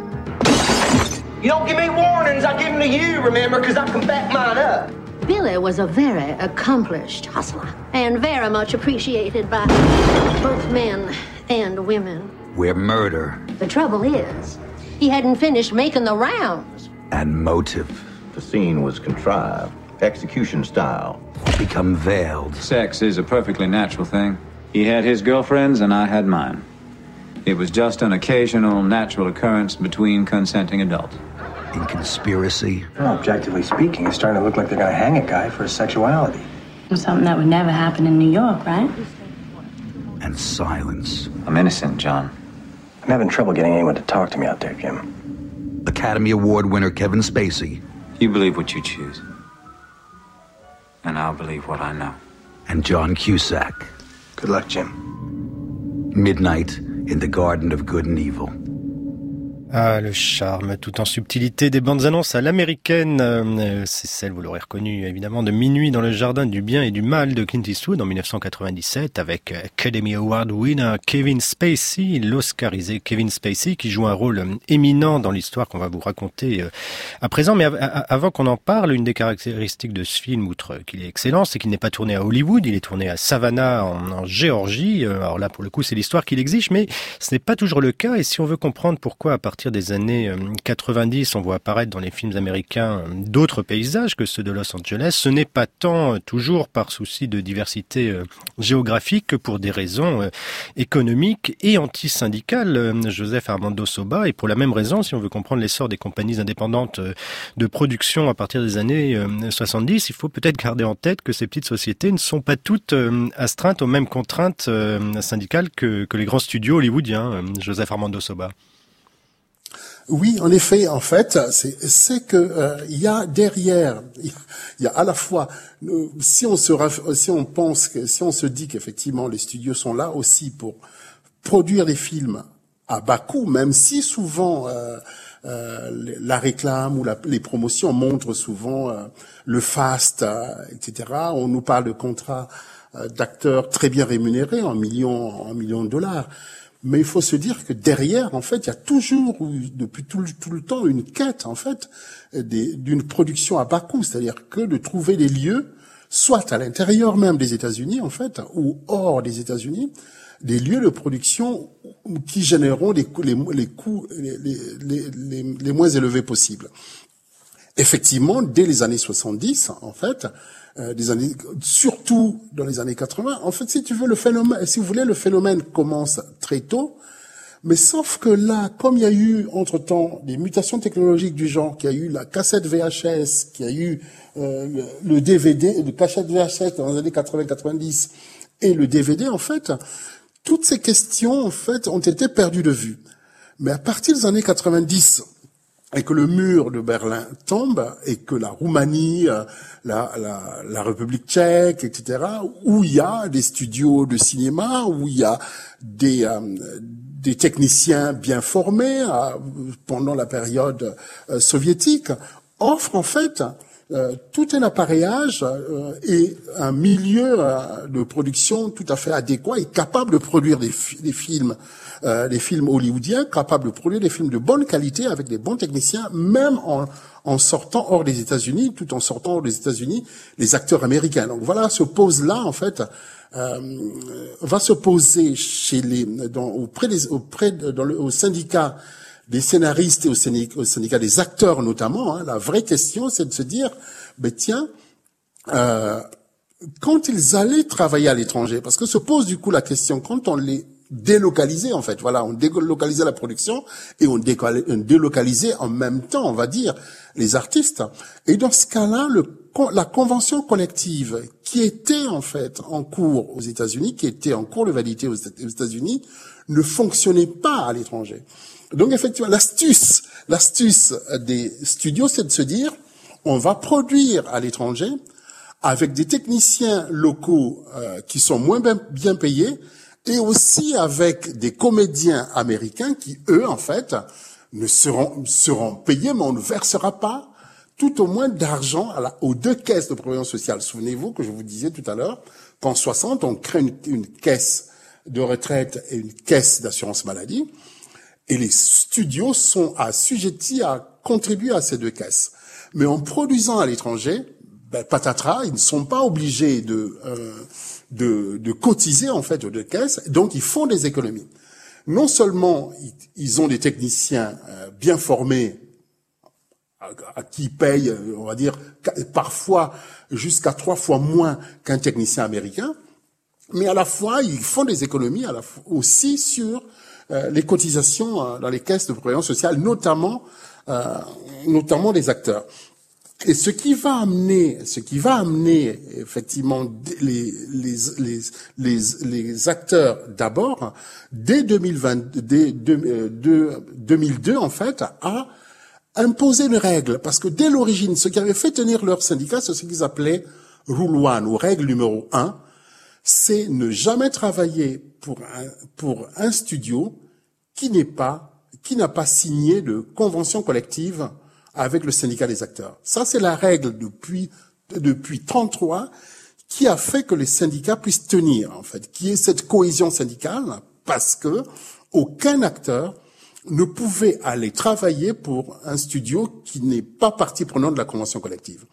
You don't give me warnings, I give them to you, remember, because I can back mine up. Billy was a very accomplished hustler and very much appreciated by both men and women. Where murder... The trouble is, he hadn't finished making the rounds. And motive. The scene was contrived, execution style. Become veiled. Sex is a perfectly natural thing. He had his girlfriends and I had mine. It was just an occasional natural occurrence between consenting adults. In conspiracy. Well, objectively speaking, it's starting to look like they're going to hang a guy for his sexuality. Something that would never happen in New York, right? And silence. I'm innocent, John. I'm having trouble getting anyone to talk to me out there, Jim. Academy Award winner Kevin Spacey. You believe what you choose. And I'll believe what I know. And John Cusack. Good luck, Jim. Midnight in the Garden of Good and Evil. Ah, le charme, tout en subtilité des bandes annonces à l'américaine. Euh, c'est celle, vous l'aurez reconnu évidemment, de Minuit dans le jardin du bien et du mal de Clint Eastwood en dix-neuf cent quatre-vingt-dix-sept avec Academy Award winner Kevin Spacey, l'oscarisé Kevin Spacey qui joue un rôle éminent dans l'histoire qu'on va vous raconter euh, à présent. Mais av- avant qu'on en parle, une des caractéristiques de ce film, outre qu'il est excellent, c'est qu'il n'est pas tourné à Hollywood, il est tourné à Savannah en, en Géorgie. Alors là, pour le coup, c'est l'histoire qui l'exige, mais ce n'est pas toujours le cas. Et si on veut comprendre pourquoi à partir des années quatre-vingt-dix, on voit apparaître dans les films américains d'autres paysages que ceux de Los Angeles. Ce n'est pas tant toujours par souci de diversité géographique que pour des raisons économiques et anti-syndicales. Joseph Armando Soba, et pour la même raison, si on veut comprendre l'essor des compagnies indépendantes de production à partir des années soixante-dix, il faut peut-être garder en tête que ces petites sociétés ne sont pas toutes astreintes aux mêmes contraintes syndicales que, que les grands studios hollywoodiens. Joseph Armando Soba. Oui, en effet, en fait, c'est, c'est que euh, il y a derrière, il y a à la fois, euh, si on se, si on pense que, si on se dit qu'effectivement les studios sont là aussi pour produire des films à bas coût, même si souvent euh, euh, la réclame ou la, les promotions montrent souvent euh, le fast, euh, et cetera. On nous parle de contrats euh, d'acteurs très bien rémunérés en millions, en millions de dollars. Mais il faut se dire que derrière, en fait, il y a toujours, depuis tout le, tout le temps, une quête, en fait, des, d'une production à bas coût. C'est-à-dire que de trouver des lieux, soit à l'intérieur même des États-Unis, en fait, ou hors des États-Unis, des lieux de production qui généreront les, les, les coûts les, les, les, les moins élevés possibles. Effectivement, dès les années soixante-dix, en fait, Euh, des années, surtout dans les années quatre-vingts. En fait, si tu veux, le phénomène, si vous voulez, le phénomène commence très tôt, Mais sauf que là, comme il y a eu, entre-temps, des mutations technologiques du genre, qu'il y a eu la cassette V H S, qu'il y a eu euh, le, le D V D, le cassette V H S dans les années quatre-vingts quatre-vingt-dix, et le D V D, en fait, toutes ces questions, en fait, ont été perdues de vue. Mais à partir des années quatre-vingt-dix, et que le mur de Berlin tombe, et que la Roumanie, la, la, la République tchèque, et cetera, où il y a des studios de cinéma, où il y a des, euh, des techniciens bien formés euh, pendant la période euh, soviétique, offrent en fait euh, tout un appareillage euh, et un milieu euh, de production tout à fait adéquat et capable de produire des, des films Euh, les films hollywoodiens, capables de produire des films de bonne qualité avec des bons techniciens, même en, en sortant hors des États-Unis, tout en sortant hors des États-Unis, les acteurs américains. Donc voilà, se pose là, en fait, euh, va se poser chez les, dans, auprès des, auprès de, dans le, au syndicat des scénaristes et au syndicat, au syndicat des acteurs notamment. Hein, la vraie question, c'est de se dire, ben tiens, euh, quand ils allaient travailler à l'étranger, parce que se pose du coup la question, quand on les délocalisé en fait, voilà, on délocalisait la production et on délocalisait en même temps, on va dire, les artistes. Et dans ce cas-là, le, la convention collective qui était en fait en cours aux États-Unis, qui était en cours de validité aux États-Unis, ne fonctionnait pas à l'étranger. Donc effectivement, l'astuce, l'astuce des studios, c'est de se dire, on va produire à l'étranger avec des techniciens locaux euh, qui sont moins bien, bien payés, et aussi avec des comédiens américains qui, eux, en fait, ne seront, seront payés, mais on ne versera pas tout au moins d'argent à la, aux deux caisses de prévoyance sociale. Souvenez-vous que je vous disais tout à l'heure qu'en soixante, on crée une, une caisse de retraite et une caisse d'assurance maladie, et les studios sont assujettis à contribuer à ces deux caisses. Mais en produisant à l'étranger, ben, patatras, ils ne sont pas obligés de... Euh, De, de cotiser en fait aux deux caisses, donc ils font des économies. Non seulement ils, ils ont des techniciens euh, bien formés à, à qui payent, on va dire, parfois jusqu'à trois fois moins qu'un technicien américain, mais à la fois ils font des économies à la fois aussi sur euh, les cotisations euh, dans les caisses de prévoyance sociale, notamment euh, notamment des acteurs. Et ce qui va amener, ce qui va amener effectivement les les les les, les acteurs d'abord dès deux mille vingt, dès deux mille deux en fait, à imposer une règle, parce que dès l'origine, ce qui avait fait tenir leur syndicat, c'est ce qu'ils appelaient Rule One ou règle numéro un, c'est ne jamais travailler pour un pour un studio qui n'est pas qui n'a pas signé de convention collective avec le syndicat des acteurs. Ça, c'est la règle depuis depuis trente-trois qui a fait que les syndicats puissent tenir, en fait, qui est cette cohésion syndicale, parce que aucun acteur ne pouvait aller travailler pour un studio qui n'est pas partie prenante de la convention collective.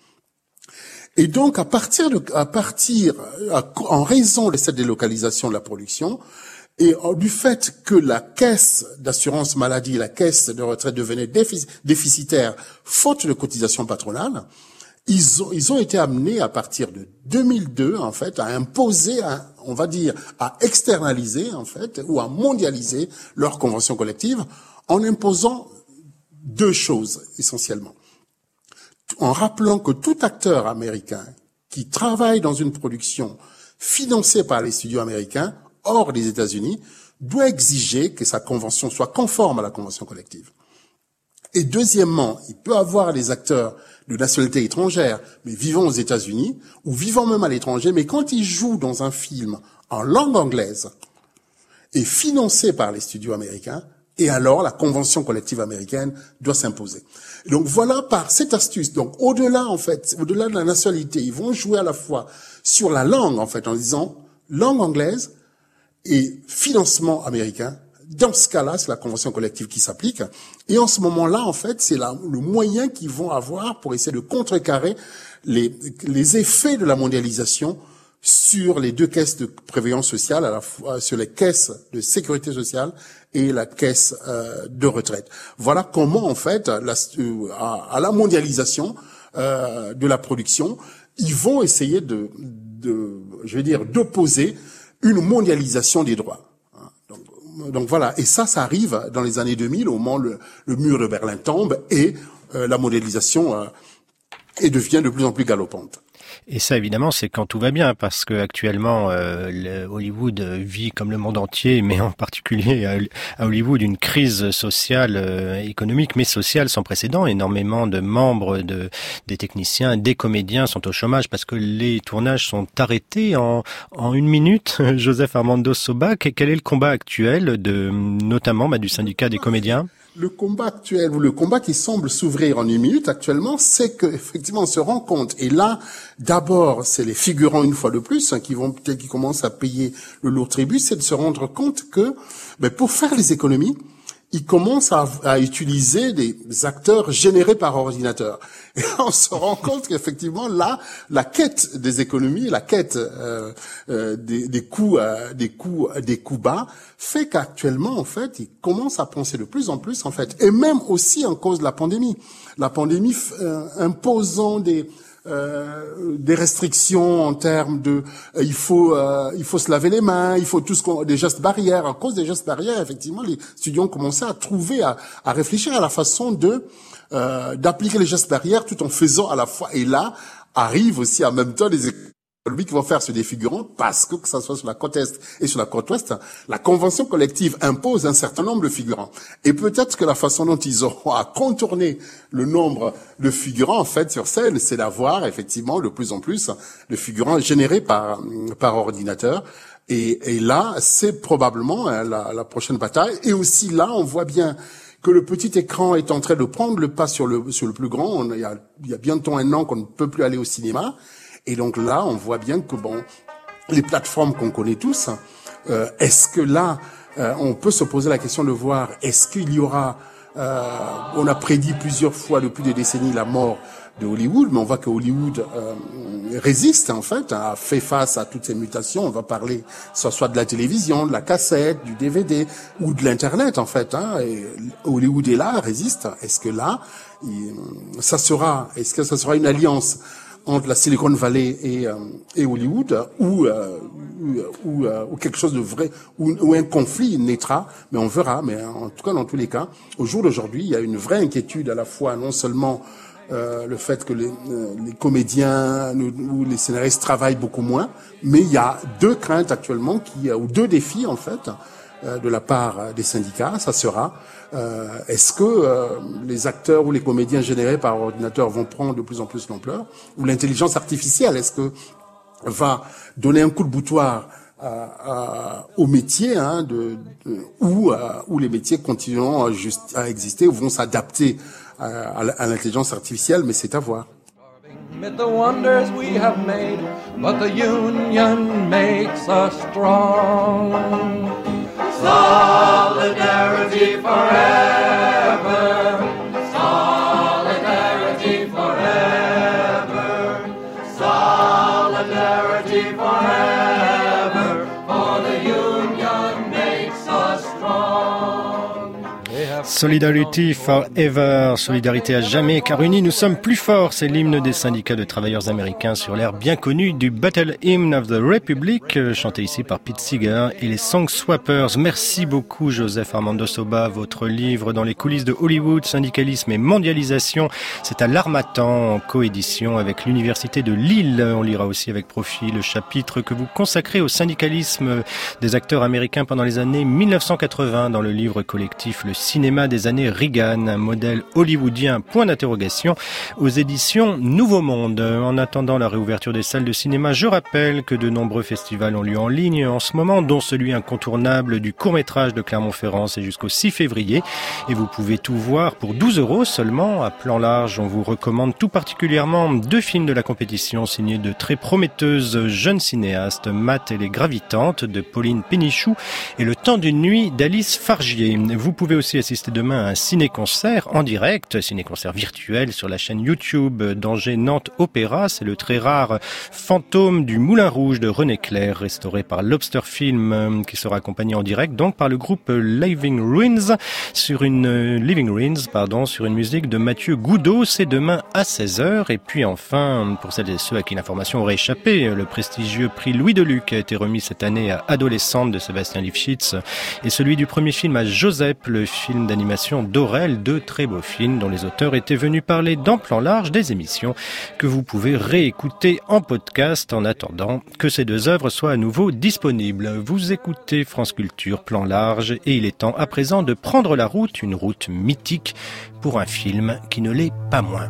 Et donc, à partir de, à partir, à, en raison de cette délocalisation de la production, et du fait que la caisse d'assurance maladie, la caisse de retraite devenait déficitaire, faute de cotisation patronale, ils ont, ils ont été amenés à partir de deux mille deux, en fait, à imposer, à, on va dire, à externaliser, en fait, ou à mondialiser leur convention collective, en imposant deux choses, essentiellement. En rappelant que tout acteur américain qui travaille dans une production financée par les studios américains, hors des États-Unis, doit exiger que sa convention soit conforme à la convention collective. Et deuxièmement, il peut avoir des acteurs de nationalité étrangère, mais vivant aux États-Unis, ou vivant même à l'étranger, mais quand ils jouent dans un film en langue anglaise et financé par les studios américains, et alors la convention collective américaine doit s'imposer. Donc voilà, par cette astuce, donc au-delà en fait, au-delà de la nationalité, ils vont jouer à la fois sur la langue en fait, en disant langue anglaise et financement américain. Dans ce cas-là, c'est la convention collective qui s'applique. Et en ce moment-là, en fait, c'est la, le moyen qu'ils vont avoir pour essayer de contrecarrer les, les effets de la mondialisation sur les deux caisses de prévoyance sociale, à la fois sur les caisses de sécurité sociale et la caisse euh, de retraite. Voilà comment, en fait, la, à, à la mondialisation euh, de la production, ils vont essayer de, de je vais dire, d'opposer une mondialisation des droits. Donc, donc voilà. Et ça, ça arrive dans les années deux mille, au moment où le, le mur de Berlin tombe et euh, la mondialisation euh, et devient de plus en plus galopante. Et ça, évidemment, c'est quand tout va bien, parce que actuellement, euh, le Hollywood vit comme le monde entier, mais en particulier à, à Hollywood, une crise sociale, euh, économique, mais sociale sans précédent. Énormément de membres, de, des techniciens, des comédiens sont au chômage parce que les tournages sont arrêtés en, en une minute. Joseph Armando Soba, quel est le combat actuel de, notamment, bah, du syndicat des comédiens? Le combat actuel, ou le combat qui semble s'ouvrir en une minute actuellement, c'est que effectivement on se rend compte. Et là, d'abord, c'est les figurants une fois de plus hein, qui vont peut-être qui commencent à payer le lourd tribut, c'est de se rendre compte que, ben, pour faire les économies, ils commencent à, à utiliser des acteurs générés par ordinateur. Et là, on se rend compte qu'effectivement, là, la quête des économies, la quête euh, euh, des, des coûts, euh, des coûts, des coûts bas, fait qu'actuellement, en fait, ils commencent à penser de plus en plus, en fait, et même aussi en cause de la pandémie. La pandémie euh, imposant des Euh, des restrictions en termes de euh, il faut euh, il faut se laver les mains, il faut tout ce qu'on, des gestes barrières. À cause des gestes barrières, effectivement, les studios ont commencé à trouver, à, à réfléchir à la façon de euh, d'appliquer les gestes barrières tout en faisant à la fois. Et là arrivent aussi en même temps des économies qui vont faire se défigurant parce que que ça soit sur la côte est et sur la côte ouest, la convention collective impose un certain nombre de figurants. Et peut-être que la façon dont ils auront à contourner le nombre de figurants en fait sur scène, c'est d'avoir effectivement de plus en plus de figurants générés par par ordinateur. Et, et là, c'est probablement hein, la, la prochaine bataille. Et aussi là, on voit bien que le petit écran est en train de prendre le pas sur le sur le plus grand. On, il y a, il y a bientôt un an qu'on ne peut plus aller au cinéma. Et donc là, on voit bien que bon, les plateformes qu'on connaît tous, euh, est-ce que là, euh, on peut se poser la question de voir, est-ce qu'il y aura, euh, on a prédit plusieurs fois depuis des décennies la mort de Hollywood, mais on voit que Hollywood euh, résiste en fait, a fait face à toutes ces mutations. On va parler soit soit de la télévision, de la cassette, du D V D ou de l'internet en fait. Hein, et Hollywood est là, résiste. Est-ce que là, il, ça sera, est-ce que ça sera une alliance entre la Silicon Valley et, euh, et Hollywood, ou, euh, ou, euh, ou quelque chose de vrai, ou, ou un conflit naîtra, mais on verra. Mais en tout cas, dans tous les cas, au jour d'aujourd'hui, il y a une vraie inquiétude à la fois, non seulement euh, le fait que les, euh, les comédiens ou les scénaristes travaillent beaucoup moins, mais il y a deux craintes actuellement, qui, ou deux défis en fait, euh, de la part des syndicats. Ça sera Euh, est-ce que euh, les acteurs ou les comédiens générés par ordinateur vont prendre de plus en plus d'ampleur, ou l'intelligence artificielle, est-ce que va donner un coup de boutoir à, à, au métier, hein, de, de, ou, à, ou les métiers continueront à, juste, à exister ou vont s'adapter à, à l'intelligence artificielle, mais c'est à voir. Amid the wonders we have made, but the union makes us strong. Solidarity forever, solidarity forever, solidarity forever, for the union makes us strong. Solidarity forever, solidarité à jamais, car unis nous sommes plus forts. C'est l'hymne des syndicats de travailleurs américains sur l'air bien connu du Battle Hymn of the Republic, chanté ici par Pete Seeger et les Song Swappers. Merci beaucoup Joseph Armando Soba. Votre livre Dans les coulisses de Hollywood, syndicalisme et mondialisation, c'est à l'Harmattan en coédition avec l'Université de Lille. On lira aussi avec profit le chapitre que vous consacrez au syndicalisme des acteurs américains pendant les années mille neuf cent quatre-vingts dans le livre collectif Le cinéma des années Reagan, un modèle hollywoodien, point d'interrogation, aux éditions Nouveau Monde. En attendant la réouverture des salles de cinéma, je rappelle que de nombreux festivals ont lieu en ligne en ce moment, dont celui incontournable du court-métrage de Clermont-Ferrand, c'est jusqu'au six février. Et vous pouvez tout voir pour douze euros seulement. À Plan Large, on vous recommande tout particulièrement deux films de la compétition signés de très prometteuses jeunes cinéastes, Matt et les Gravitantes de Pauline Pénichou et Le Temps d'une nuit d'Alice Fargier. Vous pouvez aussi assister assister demain à un ciné-concert en direct, ciné-concert virtuel sur la chaîne YouTube d'Angers Nantes Opéra. C'est le très rare Fantôme du Moulin Rouge de René Clair, restauré par Lobster Film, qui sera accompagné en direct donc par le groupe Living Ruins sur une Living Ruins, pardon, sur une musique de Mathieu Goudot. C'est demain à seize heures. Et puis enfin, pour celles et ceux à qui l'information aurait échappé, le prestigieux prix Louis Deluc a été remis cette année à Adolescente de Sébastien Lifshitz et celui du premier film à Joseph, le film d'animation d'Aurel, deux très beaux films dont les auteurs étaient venus parler dans Plan Large, des émissions que vous pouvez réécouter en podcast en attendant que ces deux œuvres soient à nouveau disponibles. Vous écoutez France Culture Plan Large et il est temps à présent de prendre la route, une route mythique pour un film qui ne l'est pas moins.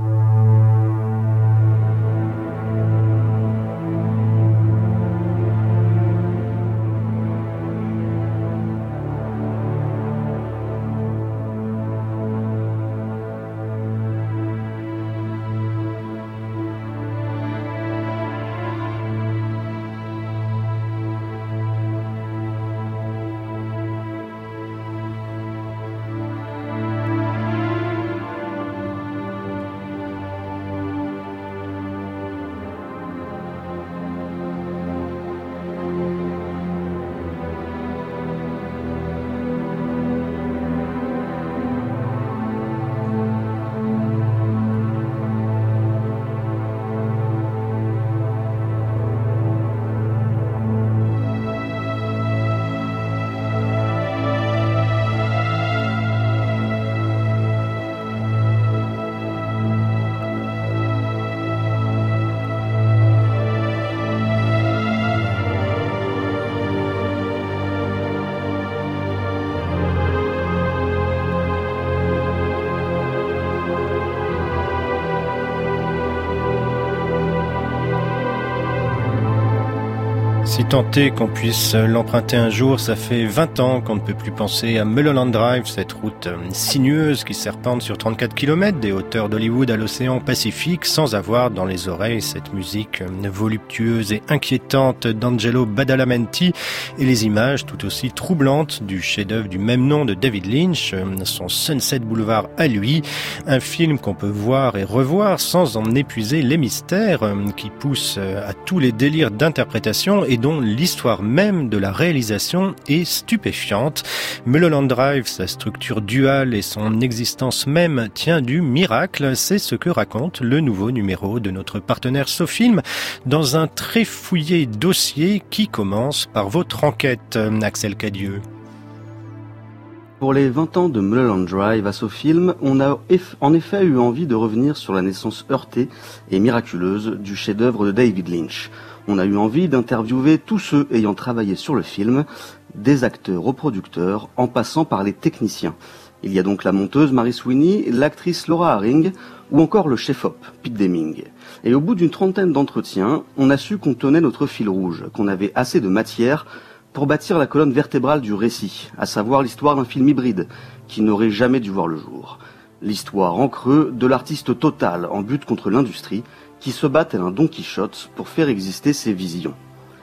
Si tant est qu'on puisse l'emprunter un jour, ça fait vingt ans qu'on ne peut plus penser à Mulholland Drive, cette route sinueuse qui serpente sur trente-quatre kilomètres des hauteurs d'Hollywood à l'océan Pacifique, sans avoir dans les oreilles cette musique voluptueuse et inquiétante d'Angelo Badalamenti et les images tout aussi troublantes du chef-d'œuvre du même nom de David Lynch, son Sunset Boulevard à lui, un film qu'on peut voir et revoir sans en épuiser les mystères, qui pousse à tous les délires d'interprétation et dont l'histoire même de la réalisation est stupéfiante. Mulholland Drive, sa structure duale et son existence même tient du miracle. C'est ce que raconte le nouveau numéro de notre partenaire SoFilm dans un très fouillé dossier qui commence par votre enquête, Axel Cadieux. Pour les vingt ans de Mulholland Drive à SoFilm, on a en effet eu envie de revenir sur la naissance heurtée et miraculeuse du chef-d'œuvre de David Lynch. On a eu envie d'interviewer tous ceux ayant travaillé sur le film, des acteurs aux producteurs, en passant par les techniciens. Il y a donc la monteuse Mary Sweeney, l'actrice Laura Harring, ou encore le chef-op, Pete Deming. Et au bout d'une trentaine d'entretiens, on a su qu'on tenait notre fil rouge, qu'on avait assez de matière pour bâtir la colonne vertébrale du récit, à savoir l'histoire d'un film hybride, qui n'aurait jamais dû voir le jour. L'histoire en creux de l'artiste total en butte contre l'industrie, qui se bat tel un Don Quichotte pour faire exister ses visions.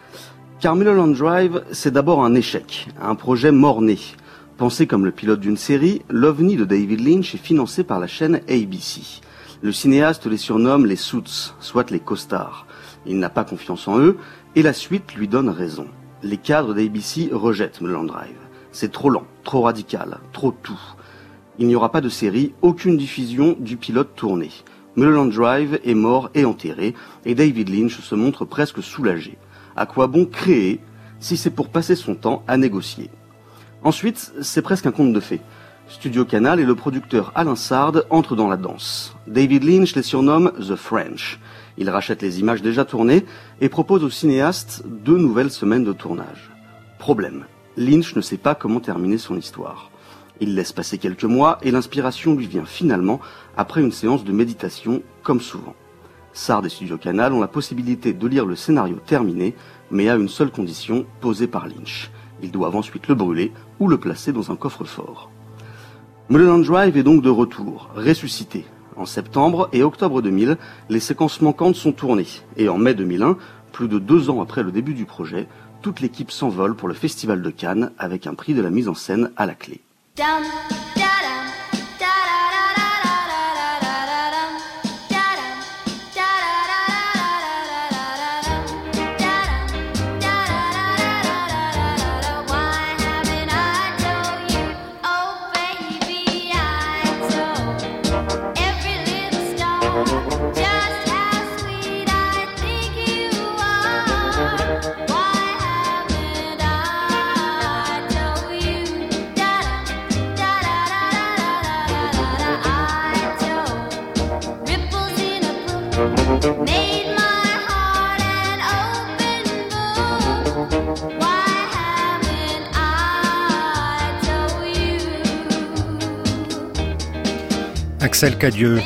Car Mulholland Drive, c'est d'abord un échec, un projet mort-né. Pensé comme le pilote d'une série, l'OVNI de David Lynch est financé par la chaîne A B C. Le cinéaste les surnomme les Suits, soit les costards. Il n'a pas confiance en eux, et la suite lui donne raison. Les cadres d'A B C rejettent Mulholland Drive. C'est trop lent, trop radical, trop tout. Il n'y aura pas de série, aucune diffusion du pilote tourné. Mulholland Drive est mort et enterré, et David Lynch se montre presque soulagé. À quoi bon créer, si c'est pour passer son temps à négocier? Ensuite, c'est presque un conte de fées. Studio Canal et le producteur Alain Sard entrent dans la danse. David Lynch les surnomme The French. Il rachète les images déjà tournées et propose au cinéaste deux nouvelles semaines de tournage. Problème, Lynch ne sait pas comment terminer son histoire. Il laisse passer quelques mois et l'inspiration lui vient finalement après une séance de méditation, comme souvent. Sard et Studio Canal ont la possibilité de lire le scénario terminé, mais à une seule condition posée par Lynch. Ils doivent ensuite le brûler ou le placer dans un coffre-fort. Mulholland Drive est donc de retour, ressuscité. En septembre et octobre deux mille, les séquences manquantes sont tournées. Et en mai deux mille un, plus de deux ans après le début du projet, toute l'équipe s'envole pour le Festival de Cannes avec un prix de la mise en scène à la clé. Dum, dum. Axel Cadieux.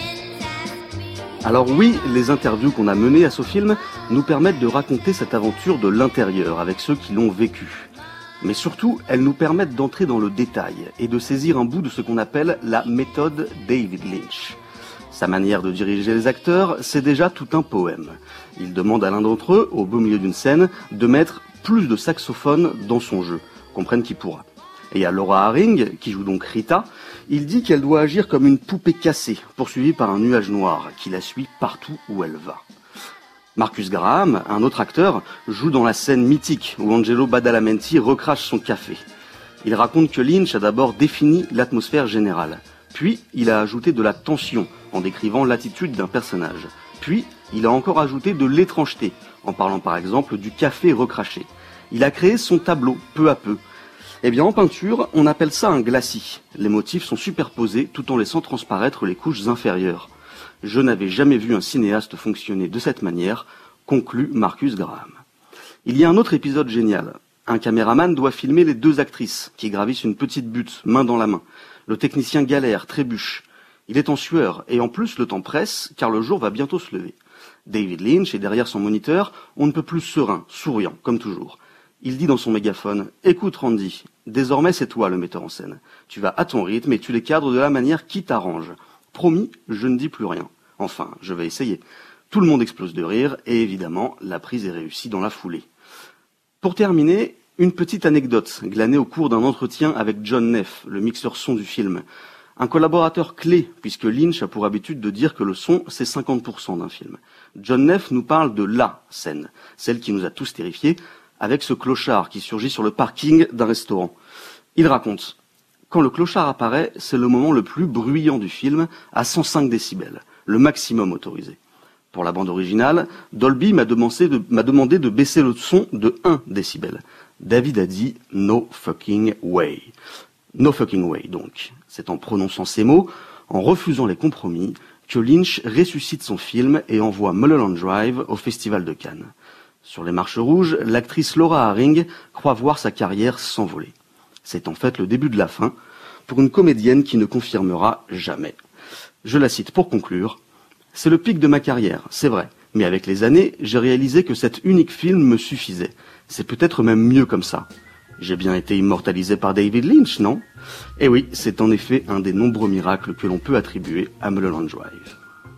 Alors oui, les interviews qu'on a menées à ce film nous permettent de raconter cette aventure de l'intérieur avec ceux qui l'ont vécu. Mais surtout, elles nous permettent d'entrer dans le détail et de saisir un bout de ce qu'on appelle la méthode David Lynch. Sa manière de diriger les acteurs, c'est déjà tout un poème. Il demande à l'un d'entre eux, au beau milieu d'une scène, de mettre plus de saxophone dans son jeu, comprenne qui pourra. Et à Laura Harring, qui joue donc Rita, il dit qu'elle doit agir comme une poupée cassée, poursuivie par un nuage noir qui la suit partout où elle va. Marcus Graham, un autre acteur, joue dans la scène mythique où Angelo Badalamenti recrache son café. Il raconte que Lynch a d'abord défini l'atmosphère générale, puis il a ajouté de la tension en décrivant l'attitude d'un personnage, puis il a encore ajouté de l'étrangeté en parlant par exemple du café recraché. Il a créé son tableau peu à peu. Eh bien en peinture, on appelle ça un glacis. Les motifs sont superposés tout en laissant transparaître les couches inférieures. Je n'avais jamais vu un cinéaste fonctionner de cette manière, conclut Marcus Graham. Il y a un autre épisode génial. Un caméraman doit filmer les deux actrices qui gravissent une petite butte, main dans la main. Le technicien galère, trébuche. Il est en sueur et en plus le temps presse car le jour va bientôt se lever. David Lynch est derrière son moniteur, on ne peut plus serein, souriant, comme toujours. Il dit dans son mégaphone « Écoute Randy, désormais c'est toi le metteur en scène. Tu vas à ton rythme et tu les cadres de la manière qui t'arrange. Promis, je ne dis plus rien. Enfin, je vais essayer. » Tout le monde explose de rire et évidemment, la prise est réussie dans la foulée. Pour terminer, une petite anecdote glanée au cours d'un entretien avec John Neff, le mixeur son du film. Un collaborateur clé, puisque Lynch a pour habitude de dire que le son, c'est cinquante pour cent d'un film. John Neff nous parle de la scène, celle qui nous a tous terrifiés, avec ce clochard qui surgit sur le parking d'un restaurant. Il raconte « Quand le clochard apparaît, c'est le moment le plus bruyant du film, à cent cinq décibels, le maximum autorisé. Pour la bande originale, Dolby m'a demandé de, m'a demandé de baisser le son de un décibel. David a dit « No fucking way ». No fucking way, donc. C'est en prononçant ces mots, en refusant les compromis, que Lynch ressuscite son film et envoie Mulholland Drive au Festival de Cannes. Sur les marches rouges, l'actrice Laura Harring croit voir sa carrière s'envoler. C'est en fait le début de la fin, pour une comédienne qui ne confirmera jamais. Je la cite pour conclure. « C'est le pic de ma carrière, c'est vrai, mais avec les années, j'ai réalisé que cet unique film me suffisait. C'est peut-être même mieux comme ça. J'ai bien été immortalisé par David Lynch, non ? Eh oui, c'est en effet un des nombreux miracles que l'on peut attribuer à Mulholland Drive. »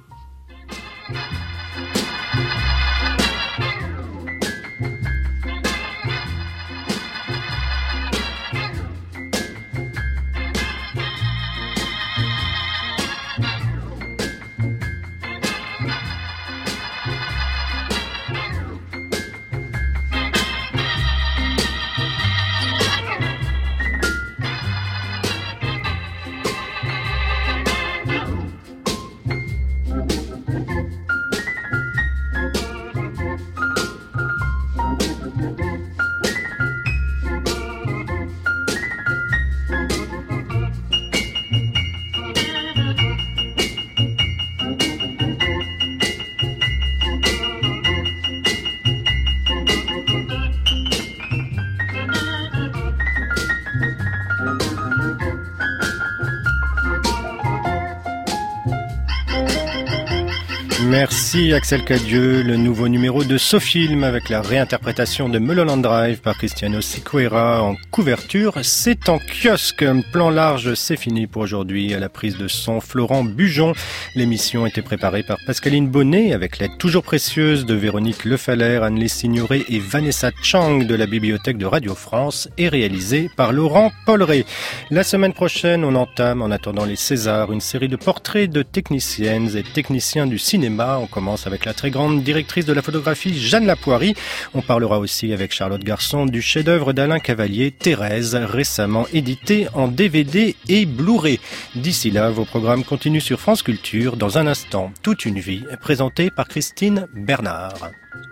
Merci Axel Cadieux, le nouveau numéro de SoFilm avec la réinterprétation de Mulholland Drive par Cristiano Siqueira en couverture. C'est en kiosque. Plan large, c'est fini pour aujourd'hui. À la prise de son, Florent Bujon. L'émission était préparée par Pascaline Bonnet avec l'aide toujours précieuse de Véronique Lefaller, Anne-Lise Signoret et Vanessa Chang de la Bibliothèque de Radio France et réalisée par Laurent Polleret. La semaine prochaine, on entame, en attendant les Césars, une série de portraits de techniciennes et techniciens du cinéma. On commence avec la très grande directrice de la photographie, Jeanne Lapoirie. On parlera aussi avec Charlotte Garçon du chef-d'œuvre d'Alain Cavalier, Thérèse, récemment édité en D V D et Blu-ray. D'ici là, vos programmes continuent sur France Culture. Dans un instant, Toute une vie, présenté par Christine Bernard.